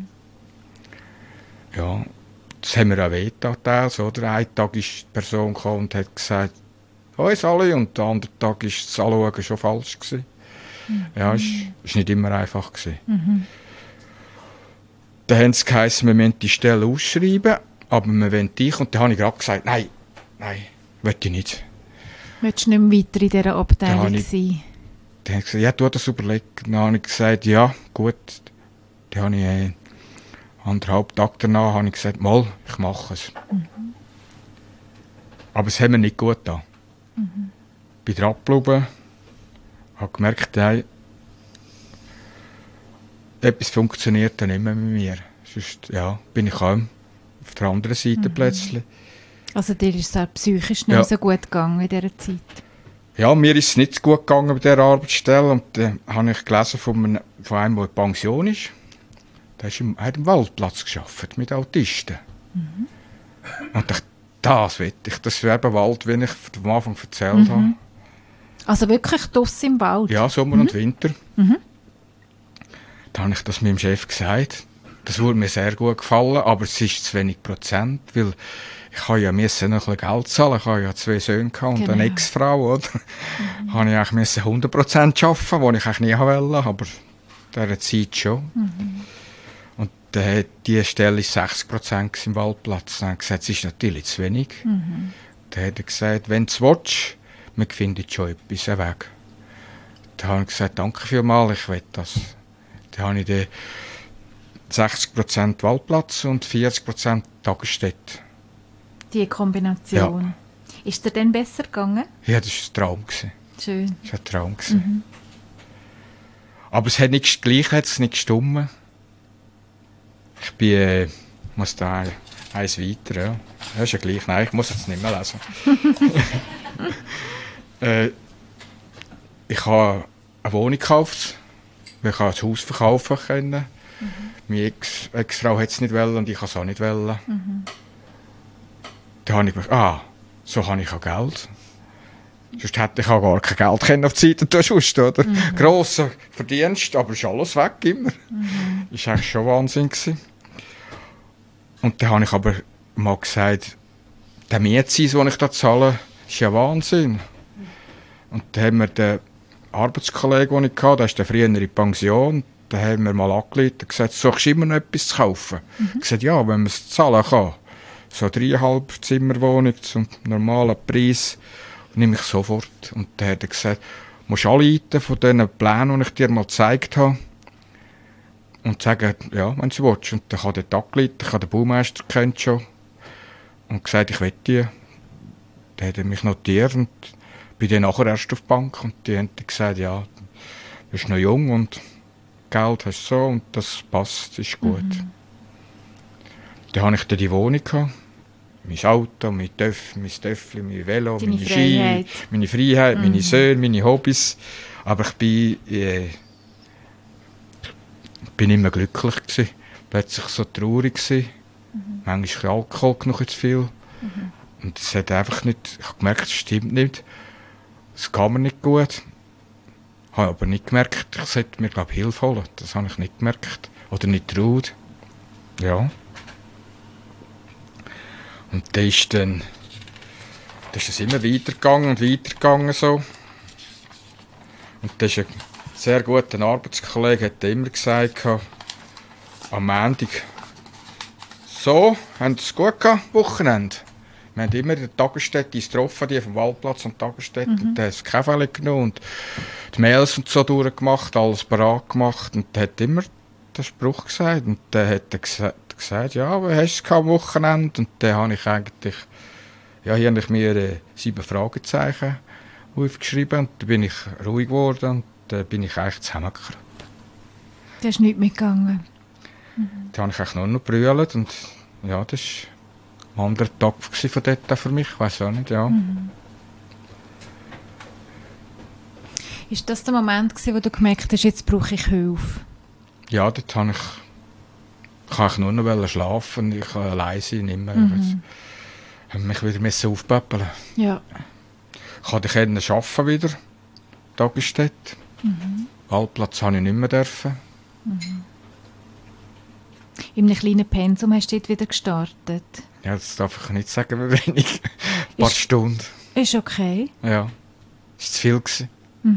Ja, das haben wir auch wehgetan, oder? Einen Tag ist die Person gekommen und hat gesagt, «Hoi Sali», und den anderen Tag war das Anschauen schon falsch gewesen. Ja, es war nicht immer einfach gewesen. Dann haben sie geheißen, wir müssen die Stelle ausschreiben, aber wir wollen dich. Und dann habe ich gerade gesagt, nein, will ich nicht. Willst du nicht mehr weiter in dieser Abteilung sein? Dann haben sie gesagt, ja, du hast das überlegt. Dann habe ich gesagt, ja, gut. Dann habe ich 1,5 Tage danach habe ich gesagt, mal, ich mache es. Aber es hat mir nicht gut getan. Bin dran geblieben, habe gemerkt, hey, etwas funktioniert dann nicht mehr mit mir. Sonst bin ich auch auf der anderen Seite plötzlich. Also dir ist es auch psychisch nicht so gut gegangen in dieser Zeit? Ja, mir ist es nicht so gut gegangen bei dieser Arbeitsstelle. Und dann habe ich gelesen von einem, der in Pension ist. Der hat im Waldplatz gearbeitet mit Autisten. Und ich dachte, das will ich. Das wäre der Wald, wie ich am Anfang erzählt habe. Also wirklich draussen im Wald? Ja, Sommer und Winter. Dann habe ich das meinem Chef gesagt. Das würde mir sehr gut gefallen, aber es ist zu wenig Prozent, weil ich habe ja noch ein bisschen Geld zahlen. Ich habe ja 2 Söhne und eine Ex-Frau, oder? Habe ich eigentlich 100% arbeiten, was ich eigentlich nie wollte, aber in dieser Zeit schon. Und diese Stelle war 60% im Waldplatz. Dann habe ich gesagt, es ist natürlich zu wenig. Dann hat er gesagt, wenn du es willst, wir finden schon etwas weg. Dann habe ich gesagt, danke vielmals, ich will das. Dann habe ich den 60% Waldplatz und 40% Tagesstätte. Die Kombination. Ja. Ist dir denn besser gegangen? Ja, das war ein Traum. Schön. Das war ein Traum. Aber es hat nicht gleich, hat es nicht gestummen. Ich bin, muss da eins weiter, ja. Das ist ja gleich. Nein, ich muss jetzt nicht mehr lesen. Ich habe eine Wohnung gekauft. Ich konnte das Haus verkaufen können. Meine Ex-Frau hat es nicht wollen und ich wollte es auch nicht wollen. Dann habe ich gedacht, so habe ich auch Geld. Sonst hätte ich auch gar kein Geld können auf die Seite tun, oder? Grosser Verdienst, aber ist alles weg immer. Das war eigentlich schon Wahnsinn gewesen. Und dann habe ich aber mal gesagt, der Mietzins, den ich da zahle, ist ja Wahnsinn. Und dann haben wir den Arbeitskollegen, den ich hatte, der ist früher in der Pension, da haben wir mal angerufen und gesagt, suchst du immer noch etwas zu kaufen? Ich habe gesagt, ja, wenn man es zahlen kann. So 3,5 Zimmerwohnung zum normalen Preis, nehme ich sofort. Und dann hat er gesagt, du musst anrufen von diesen Plänen, die ich dir mal gezeigt habe. Und sagen, ja, wenn du willst. Und dann hat er angerufen, ich habe den Baumeister kennt schon. Und gesagt, ich will die. Dann hat er mich notiert und bin dann nachher erst auf die Bank. Und die haben gesagt, ja, du bist noch jung und Geld hast du so und das passt, ist gut. Dann hatte ich dann die Wohnung gehabt. Mein Auto, mein Töffel, mein Velo, meine Ski, meine Freiheit, meine Söhne, meine Hobbys. Aber ich bin immer glücklich gewesen. Plötzlich so traurig gewesen. Manchmal Alkohol noch zu viel. Und es hat einfach nicht, ich habe gemerkt, es stimmt nicht. Es kann mir nicht gut. Ich habe aber nicht gemerkt, ich sollte mir, glaube ich, Hilfe holen. Das habe ich nicht gemerkt. Oder nicht getraut. Ja. Und dann ist es immer weitergegangen so. Und das ist ein sehr guter Arbeitskollege, hat immer gesagt, am Montag, so, haben Sie es gut gehabt, Wochenende? Wir haben immer in der Tagesstätte getroffen, die vom Waldplatz und Tagesstätte, und da haben sie Kaffee genommen und die Mails und so durchgemacht, alles parat gemacht, und der hat immer den Spruch gesagt, und dann hat er gesagt, ja, wie hast du es am Wochenende? Und dann habe ich eigentlich, ja, hier habe ich mir 7 Fragezeichen aufgeschrieben, und dann bin ich ruhig geworden, und dann bin ich eigentlich zusammengekommen. Da ist nichts mitgegangen. Dann habe ich eigentlich nur noch gebrüllt, und ja, das war ein anderer Tag von dort für mich, ich weiss auch nicht, ja. Ist das der Moment gewesen, wo du gemerkt hast, jetzt brauche ich Hilfe? Ja, dort habe ich nur noch schlafen, ich kann allein sein, nicht mehr. Ich mich wieder aufpäppeln. Ja. Ich konnte arbeiten wieder, Tagesstätte. Waldplatz habe ich nicht mehr dürfen. In einem kleinen Pensum hast du dort wieder gestartet? Ja, das darf ich nicht sagen, wie wenig. Ein paar Stunden. Ist okay. Ja, es war zu viel gewesen.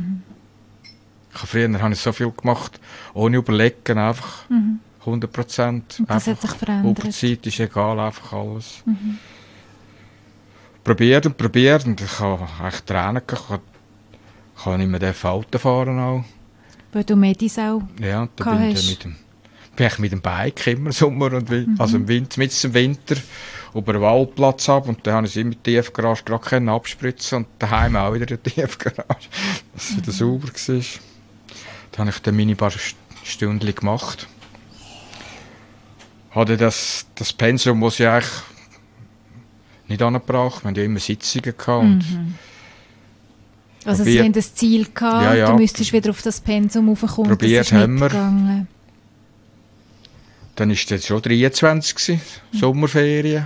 Früher habe ich so viel gemacht, ohne überlegen, einfach 100%. Das hat sich verändert. Überzeit ist egal, einfach alles. Probiert und ich habe echt Tränen gehabt. Ich kann nicht mehr Auto fahren auch. Weil du Medis auch ja, und da bin ich mit dem Bike immer Sommer und also im Winter über den Waldplatz ab, und dann habe ich es immer in die Tiefgarage gerade abspritzen und daheim auch wieder in die Tiefgarage, dass es wieder sauber war. Dann habe ich dann meine paar Stunden gemacht. Hatte das Pensum, das ich eigentlich nicht angebracht. Wir hatten ja immer Sitzungen gehabt. Und also sie haben das Ziel gehabt, ja. Du müsstest wieder auf das Pensum raufkommen. Probiert haben wir. Dann war es jetzt schon 23 gewesen, Sommerferien.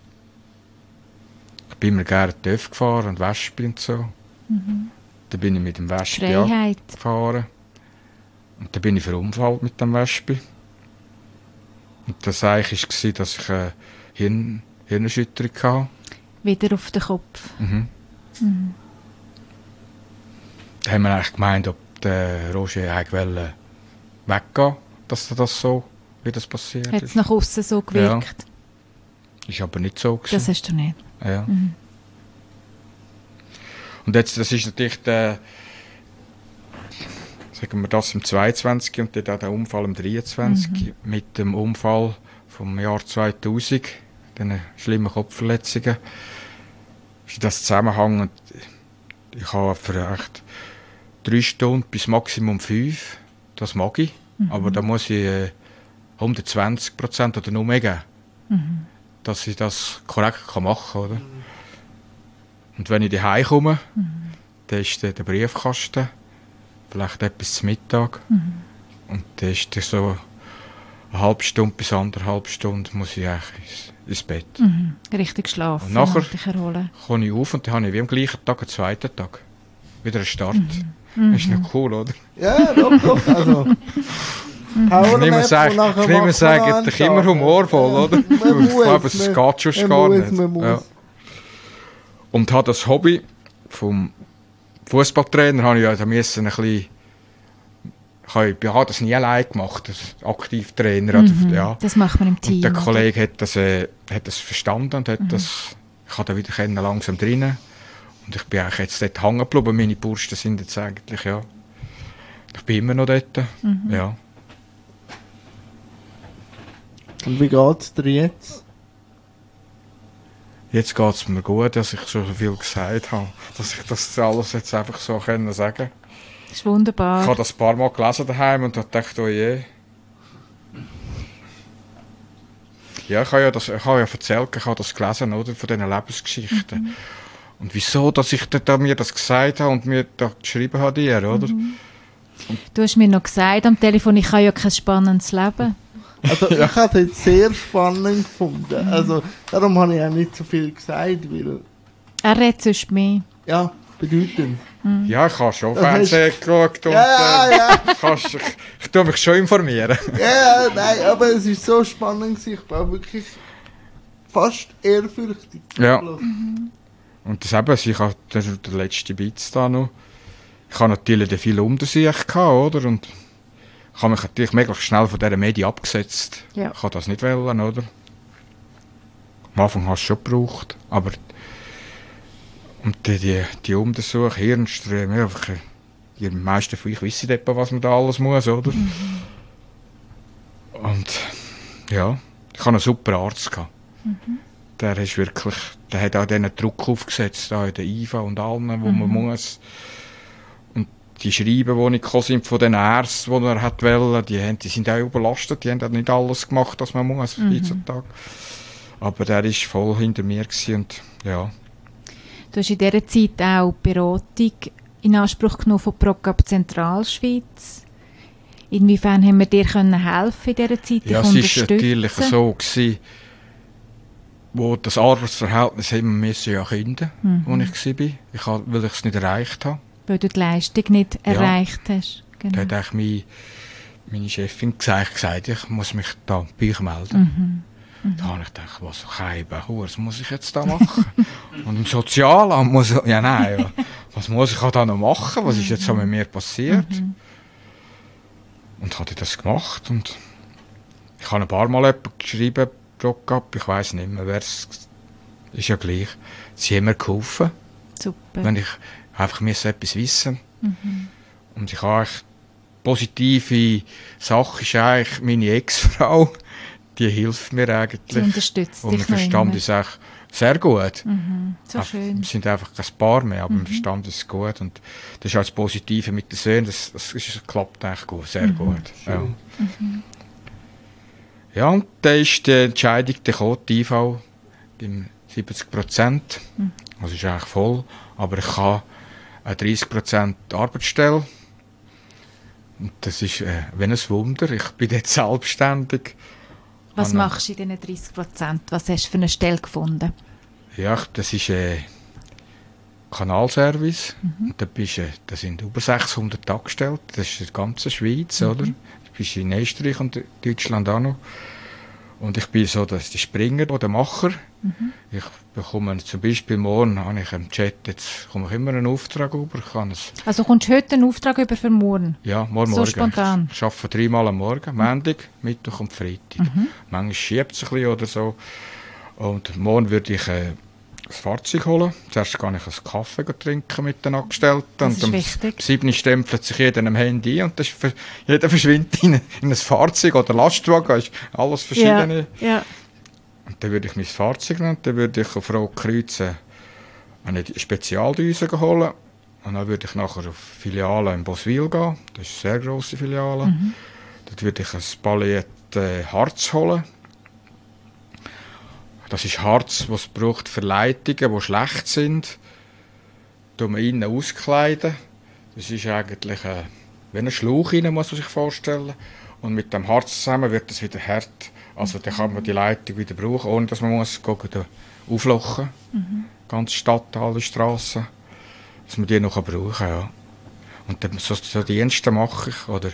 Ich bin immer gerne TÜV gefahren und Wespe und so. Dann bin ich mit dem Wespe gefahren. Und dann bin ich verunfallt mit dem Wespe. Und das eigentlich war, dass ich eine Hirnerschütterung hatte. Wieder auf den Kopf. Da haben wir eigentlich gemeint, ob der Roger eigentlich weggehen, dass das so, wie das passiert ist. Hat es nach außen so gewirkt? Ja. Ist aber nicht so gewesen. Das hast du nicht. Ja. Und jetzt, das ist natürlich der, sagen wir das im 22 und dann der Unfall im 23 mit dem Unfall vom Jahr 2000, den schlimmen Kopfverletzungen. Ist das zusammenhängend? Ich habe vielleicht 3 Stunden bis Maximum 5, das mag ich, aber da muss ich 120% oder noch mehr geben, dass ich das korrekt machen kann, oder? Und wenn ich daheim komme, dann ist der Briefkasten, vielleicht etwas zum Mittag, und dann ist das so eine halbe Stunde bis 1,5 Stunden muss ich eigentlich ins Bett. Richtig schlafen. Und nachher komme ich auf und dann habe ich wie am gleichen Tag einen zweiten Tag. Wieder einen Start. Das ist noch cool, oder? Ja, doch. Also, ich muss sagen, ich immer humorvoll, oder? Ich glaube, es geht schon gar nicht. Ja. Und habe das Hobby vom Fußballtrainer habe ich also müssen ein bisschen. Ich habe das nie allein gemacht, als Aktivtrainer. Ja. Das macht man im Team. Und der Kollege hat das verstanden und hat das, ich habe da wieder langsam drinnen. Und ich bin eigentlich jetzt dort hängen geblieben. Meine Bursten sind jetzt eigentlich, ja. Ich bin immer noch dort. Ja. Und wie geht es dir jetzt? Jetzt geht es mir gut, dass ich schon so viel gesagt habe. Dass ich das alles jetzt einfach so sagen kann. Das ist wunderbar. Ich habe das ein paar Mal gelesen daheim und habe gedacht, oh je. Ja, ich habe ja erzählt, ich habe das gelesen, oder, von diesen Lebensgeschichten. Und wieso, dass ich mir das gesagt habe und mir da geschrieben habe, dir, oder? Du hast mir noch gesagt am Telefon, ich habe ja kein spannendes Leben. Also ich habe es jetzt sehr spannend gefunden. Also darum habe ich auch nicht so viel gesagt, weil... Er redet sonst mehr. Ja, bedeutend. Ja, ich habe schon Fernsehen geschaut und ich tue mich schon informieren. Ja, nein, aber es war so spannend gewesen. Ich war wirklich fast ehrfürchtig. Ja. Und das eben, ich habe der letzte Beiz da noch. Ich habe natürlich viel unter sich gehabt, oder? Und ich habe mich natürlich möglichst schnell von dieser Medien abgesetzt. Ja. Ich habe das nicht wollen, oder? Am Anfang hast du es schon gebraucht, aber und die Untersuchung, Hirnströme, ja, die meisten von euch wissen etwa, was man da alles muss, oder? Und ja, ich hatte einen super Arzt gehabt. Der hat auch diesen Druck aufgesetzt, da in der IVA und allen, wo man muss. Und die Schreiben, die gekommen sind von den Ärzten, die er hat wollte, die sind auch überlastet, die haben auch nicht alles gemacht, was man muss heutzutage. Aber der war voll hinter mir gewesen und ja. Du hast in dieser Zeit auch Beratung in Anspruch genommen von ProCap Zentralschweiz. Inwiefern haben wir dir helfen in dieser Zeit? Ja, es war natürlich so gewesen, wo das Arbeitsverhältnis haben wir ja künden, wo ich war, weil ich es nicht erreicht habe. Weil du die Leistung nicht erreicht hast. Genau. Da hat meine Chefin gesagt, ich muss mich da bei euch melden. Da habe ich gedacht, was muss ich jetzt da machen? Und im Sozialamt muss ich, was muss ich da noch machen? Was ist jetzt so mit mir passiert? Und habe das gemacht und ich habe ein paar Mal jemanden geschrieben, ich weiss nicht mehr, wer es ist, ja gleich. Sie haben mir geholfen. Super. Wenn ich einfach etwas wissen und ich habe positive Sache ist eigentlich meine Ex-Frau, die hilft mir eigentlich. Die unterstützt dich. Und mein Verstand ist eigentlich sehr gut. So schön. Wir sind einfach kein Paar mehr, aber mein Verstand ist gut. Und das ist auch das Positive mit den Söhnen, das klappt eigentlich gut, sehr gut. Ja. Ja, und dann ist die Entscheidung gekommen, die IV im 70%. Das ist eigentlich voll. Aber ich habe eine 30% Arbeitsstelle. Und das ist wie ein Wunder. Ich bin jetzt selbstständig. Was machst du in diesen 30%? Was hast du für eine Stelle gefunden? Ja, das ist Kanalservice. Und da sind über 600 angestellt. Das ist die ganze Schweiz, oder? Das bist in Österreich und Deutschland auch noch. Und ich bin so der Springer oder Macher. Ich bekomme zum Beispiel morgen, habe ich im Chat, jetzt komme ich immer einen Auftrag über. Also kommst du heute einen Auftrag über für morgen? Ja, morgen. So spontan? Ich arbeite 3-mal am Morgen, Montag, Mittwoch und Freitag. Manchmal schiebt es ein bisschen oder so. Und morgen würde ich das Fahrzeug holen. Zuerst kann ich einen Kaffee trinken mit den Angestellten. Das ist und wichtig. um 7 stempelt sich jeder am Handy ein und jeder verschwindet in ein Fahrzeug oder Lastwagen. Ist alles verschiedene. Ja. Und dann würde ich mein Fahrzeug nehmen, dann würde ich auf Rotkreuz eine Spezialdüse holen. Und dann würde ich nachher auf Filiale in Boswil gehen. Das ist eine sehr grosse Filiale. Dort würde ich ein Palett Harz holen. Das ist Harz, das es braucht für Leitungen, die schlecht sind. Da man innen auskleiden. Das ist eigentlich wie ein Schlauch rein, muss man sich vorstellen. Und mit dem Harz zusammen wird es wieder hart. Also dann kann man die Leitung wieder brauchen, ohne dass man muss auflochen muss. Ganz Stadt, alle Strassen. Dass man die noch brauchen kann. Ja. Und dann so Dienste mache ich. Oder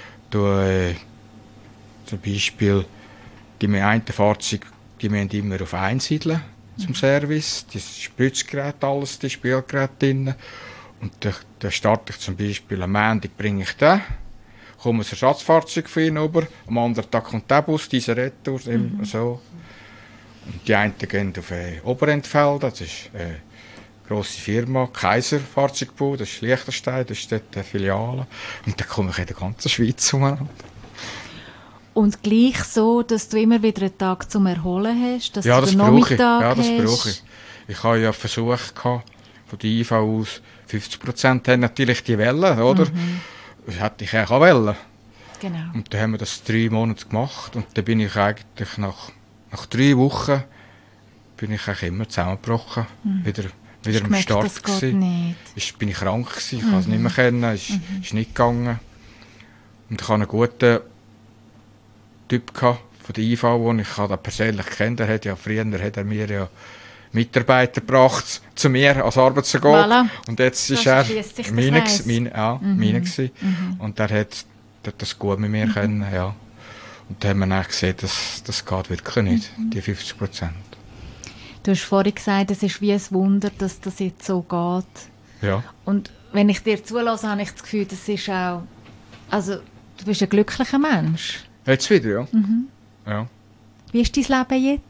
zum Beispiel die einen Fahrzeuge, die müssen immer auf einsiedeln zum Service. Das Spritzgerät, alles, die Spielgeräte drin. Und dann starte ich zum Beispiel am Montag, bringe ich den. Kommt ein Ersatzfahrzeug für ihn rüber, am anderen Tag kommt der Bus, dieser Retour, so. Und die einen gehen auf Oberentfeld, das ist eine grosse Firma, Kaiser Fahrzeugbau, das ist Liechtenstein, das ist dort eine Filiale. Und dann komme ich in der ganzen Schweiz umeinander. Und gleich so, dass du immer wieder einen Tag zum Erholen hast, dass ja, du das den Nachmittag hast? Ja, das brauche ich. Ich habe ja versucht, von der IV aus 50% haben natürlich die Wellen, oder? Das hätte ich auch wollen. Genau. Und dann haben wir das 3 Monate gemacht und dann bin ich eigentlich nach 3 Wochen bin ich eigentlich immer zusammengebrochen. Wieder am Start das geht nicht. Bin ich krank gewesen, ich kann es nicht mehr kennen, ist nicht gegangen. Und ich hatte einen guten Typ von der IV, den ich persönlich kennt. Früher hat er mir ja Mitarbeiter gebracht zu mir als Arbeitsagot. Voilà. Und jetzt ist er meine gewesen. Und er hat das gut mit mir können, ja. Und dann haben wir dann gesehen, das geht wirklich nicht, die 50%. Du hast vorhin gesagt, es ist wie ein Wunder, dass das jetzt so geht. Ja. Und wenn ich dir zulasse, habe ich das Gefühl, das ist auch... Also, du bist ein glücklicher Mensch. Jetzt wieder, ja. Ja. Wie ist dein Leben jetzt?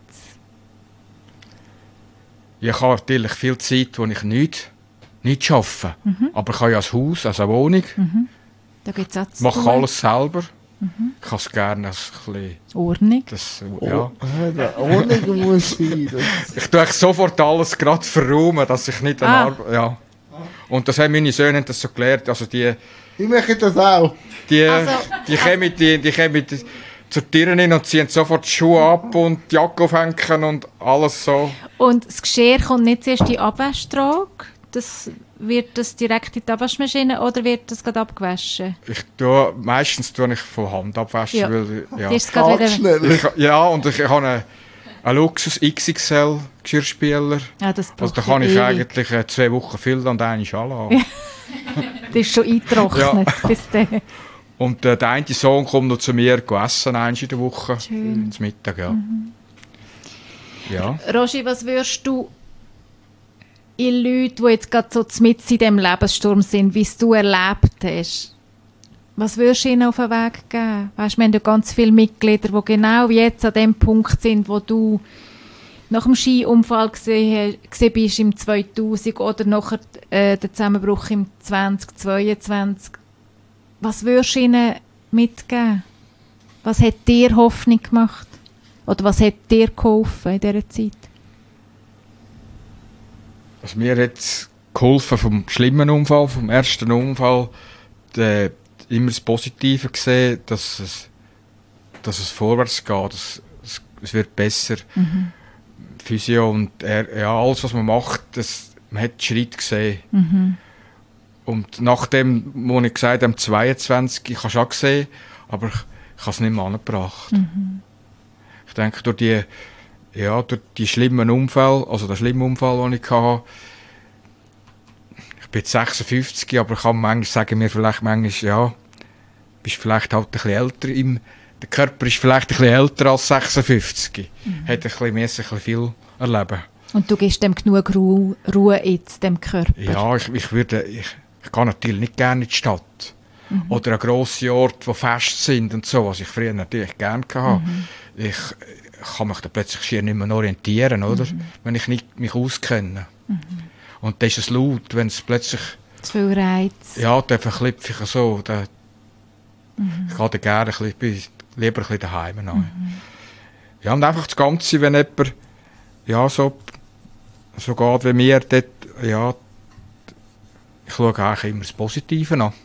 Ich habe natürlich viel Zeit, wo ich nicht arbeite. Aber ich habe ja ein Haus, also eine Wohnung. Da gibt's auch ich mache alles selber. Ich habe es gerne ein bisschen... Ordnung? Ordnung muss sein. Ich tue sofort alles gerade verräumen, dass ich nicht ja. Und das haben meine Söhne das so gelernt. Also die mache das auch. Die kommen zur Tür hin und ziehen sofort die Schuhe ab und die Jacke aufhängen und alles so. Und das Geschirr kommt nicht zuerst in die Abwaschtrage? Wird das direkt in die Abwaschmaschine oder wird das gerade abgewaschen? Meistens tue ich von Hand abwaschen. Ja. Weil, ja. Ist wieder... Und ich habe einen Luxus XXL Geschirrspüler. Ja, das also da kann ich eigentlich 2 Wochen füllen und eine Schale. Das ist schon eingetrocknet bis dann. Und der eine Sohn kommt noch zu mir essen, einmal in der Woche. Schön. Zum Mittag, ja. Ja. Roger, was würdest du in Leute, die jetzt gerade so mitten in diesem Lebenssturm sind, wie es du erlebt hast, was würdest du ihnen auf den Weg geben? Weißt, wir haben ja ganz viele Mitglieder, die genau jetzt an dem Punkt sind, wo du nach dem Skiunfall gesehen bist im 2000 oder nachher der Zusammenbruch im 2022. Was würdest du ihnen mitgeben? Was hat dir Hoffnung gemacht? Oder was hat dir geholfen in dieser Zeit? Was mir jetzt geholfen vom schlimmen Unfall, vom ersten Unfall, immer das Positive gesehen, dass es vorwärts geht, es wird besser. Physio und alles, was man macht, man hat den Schritt gesehen. Und nachdem, wo ich gesagt habe, 22, ich habe es auch gesehen, aber ich habe es nicht mehr angebracht. Ich denke, durch die schlimmen Unfälle, also den schlimmen Unfall, den ich hatte, ich bin jetzt 56, aber ich kann manchmal sagen, mir vielleicht manchmal, bist vielleicht halt ein bisschen älter, der Körper ist vielleicht ein bisschen älter als 56, hat ein bisschen viel erleben. Und du gibst dem genug Ruhe jetzt, dem Körper? Ja, ich gehe natürlich nicht gerne in die Stadt. Oder an grosse Orte, die fest sind und so, was ich früher natürlich gerne hatte. Ich kann mich da plötzlich schier nicht mehr orientieren, oder? Wenn ich nicht mich auskenne. Und dann ist es laut, wenn es plötzlich... Zu viel Reiz. Ja, dann verklipfe ich so. Ich gehe dann gerne lieber ein bisschen daheim. Ja, und einfach das Ganze, wenn jemand so geht wie mir, dort, ich schaue eigentlich immer das Positive an.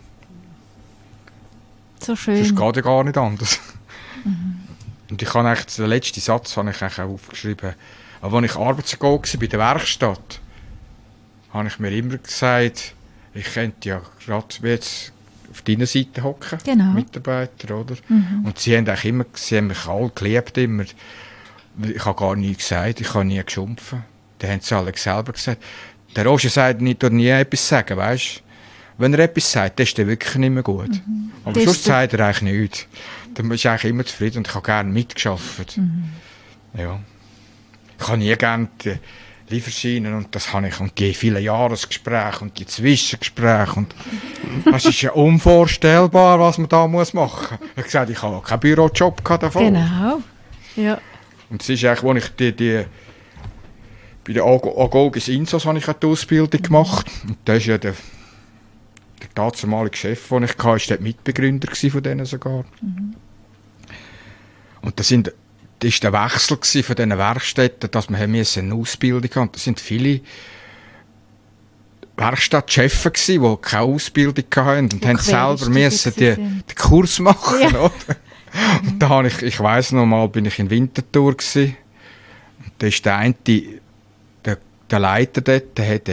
So schön. Das geht ja gar nicht anders. Und ich habe eigentlich, den letzten Satz habe ich eigentlich auch aufgeschrieben. Aber als ich Arbeitsago war bei der Werkstatt, habe ich mir immer gesagt, ich könnte ja gerade jetzt auf deiner Seite hocken, Mitarbeiter, oder? Und sie haben mich alle geliebt immer. Ich habe gar nie gesagt, ich habe nie geschumpfen. Dann haben sie alle selber gesagt. Der Roger sagt nicht, nie etwas sagen, weißt du? Wenn er etwas sagt, dann ist er wirklich nicht mehr gut. Aber sonst sagt er eigentlich nichts. Dann bist du eigentlich immer zufrieden und ich habe gerne mitgearbeitet. Ja. Ich habe nie gerne die Lieferscheine und das habe ich. Und die vielen Jahresgespräche und die Zwischengespräche. Und das ist ja unvorstellbar, was man da machen muss. Ich habe gesagt, ich habe keinen Bürojob davon. Genau. Ja. Und es ist eigentlich, als ich bei der Agogis Insos habe ich die Ausbildung gemacht. Und da ist ja der damalige Chef, den ich hatte, war der Mitbegründer von denen sogar. Und das war der Wechsel von diesen Werkstätten, dass wir eine Ausbildung hatten. Das sind viele Werkstattchefs, die keine Ausbildung hatten und haben selber den Kurs machen. Ja. Oder? Und da habe ich weiss noch mal, bin ich in Winterthur gewesen. Und da ist der eine, der Leiter dort, der hat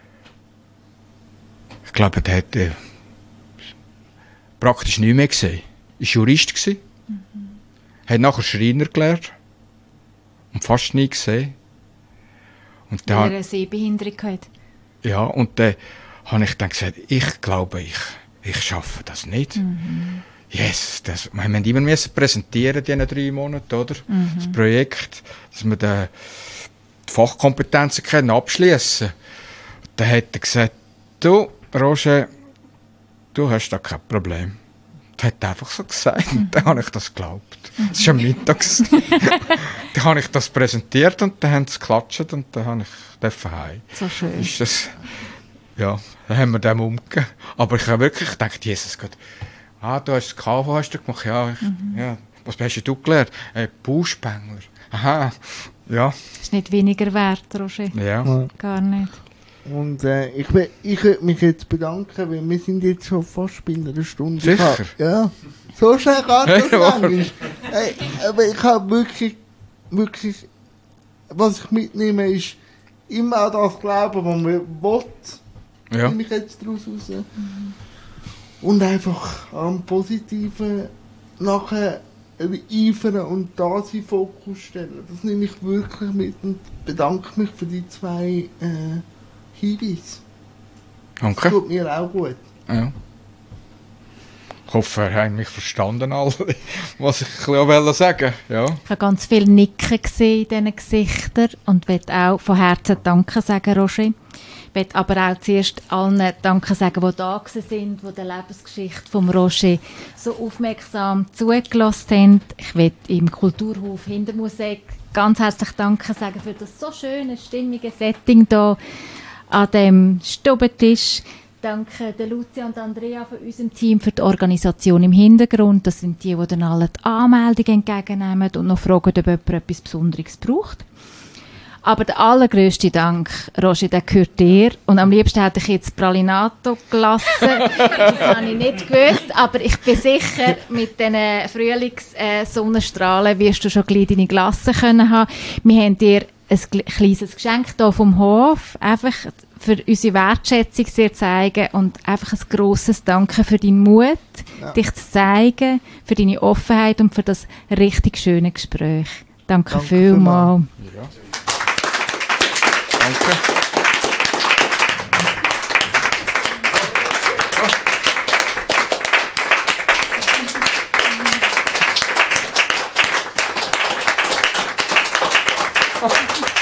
praktisch nichts mehr gesehen. Er war Jurist. Hat nachher Schreiner gelernt. Und fast nie gesehen. Und weil er eine Sehbehinderung hat. Ja, und dann habe ich dann gesagt, ich glaube, ich schaffe das nicht. Yes, wir haben immer präsentieren diese 3 Monate, oder? Das Projekt, dass wir die Fachkompetenzen abschließen können. Dann hat er gesagt, du, Roger, du hast da kein Problem. Das hat er einfach so gesagt. Und dann habe ich das geglaubt. Es war am Mittag. Dann habe ich das präsentiert und dann haben sie geklatscht und dann habe ich heim. So schön. Ist das, ja, dann haben wir dem umgegeben. Aber ich habe wirklich gedacht, Jesus Gott, du hast das KV hast du gemacht. Ja, was hast du gelernt? Bauspengler. Aha, ja. Das ist nicht weniger wert, Roger. Ja. Gar nicht. Und ich würde mich jetzt bedanken, weil wir sind jetzt schon fast bei einer Stunde. Sicher? Ja, so schnell geht das manchmal. Aber ich habe wirklich, was ich mitnehme, ist immer an das Glauben, was man will. Ja. Nehme ich jetzt daraus raus. Und einfach am Positiven nachher eifern und da seinen Fokus stellen. Das nehme ich wirklich mit und bedanke mich für die 2 Hinweise. Danke. Das tut mir auch gut. Ja. Ich hoffe, er hat mich verstanden, alle, was ich sagen wollte. Ja. Ich habe ganz viel Nicken gesehen in diesen Gesichtern und möchte auch von Herzen Danke sagen, Roger. Ich möchte aber auch zuerst allen Danke sagen, die da sind, die der Lebensgeschichte von Roger so aufmerksam zugelassen haben. Ich möchte im Kulturhof Hintermusik ganz herzlich Danke sagen für das so schöne, stimmige Setting hier an dem Stubentisch. Danke der Lucia und Andrea von unserem Team für die Organisation im Hintergrund. Das sind die dann alle die Anmeldungen entgegennehmen und noch fragen, ob jemand etwas Besonderes braucht. Aber der allergrösste Dank, Roger, der gehört dir. Und am liebsten hätte ich jetzt Pralinato gelassen. Das habe ich nicht gewusst. Aber ich bin sicher, mit diesen Frühlingssonnenstrahlen wirst du schon gleich deine Glasse können haben. Wir haben dir kleines Geschenk hier vom Hof, einfach für unsere Wertschätzung sehr zeigen und einfach ein grosses Danke für deinen Mut, dich zu zeigen, für deine Offenheit und für das richtig schöne Gespräch. Danke vielmals. Ja. Danke. Oh.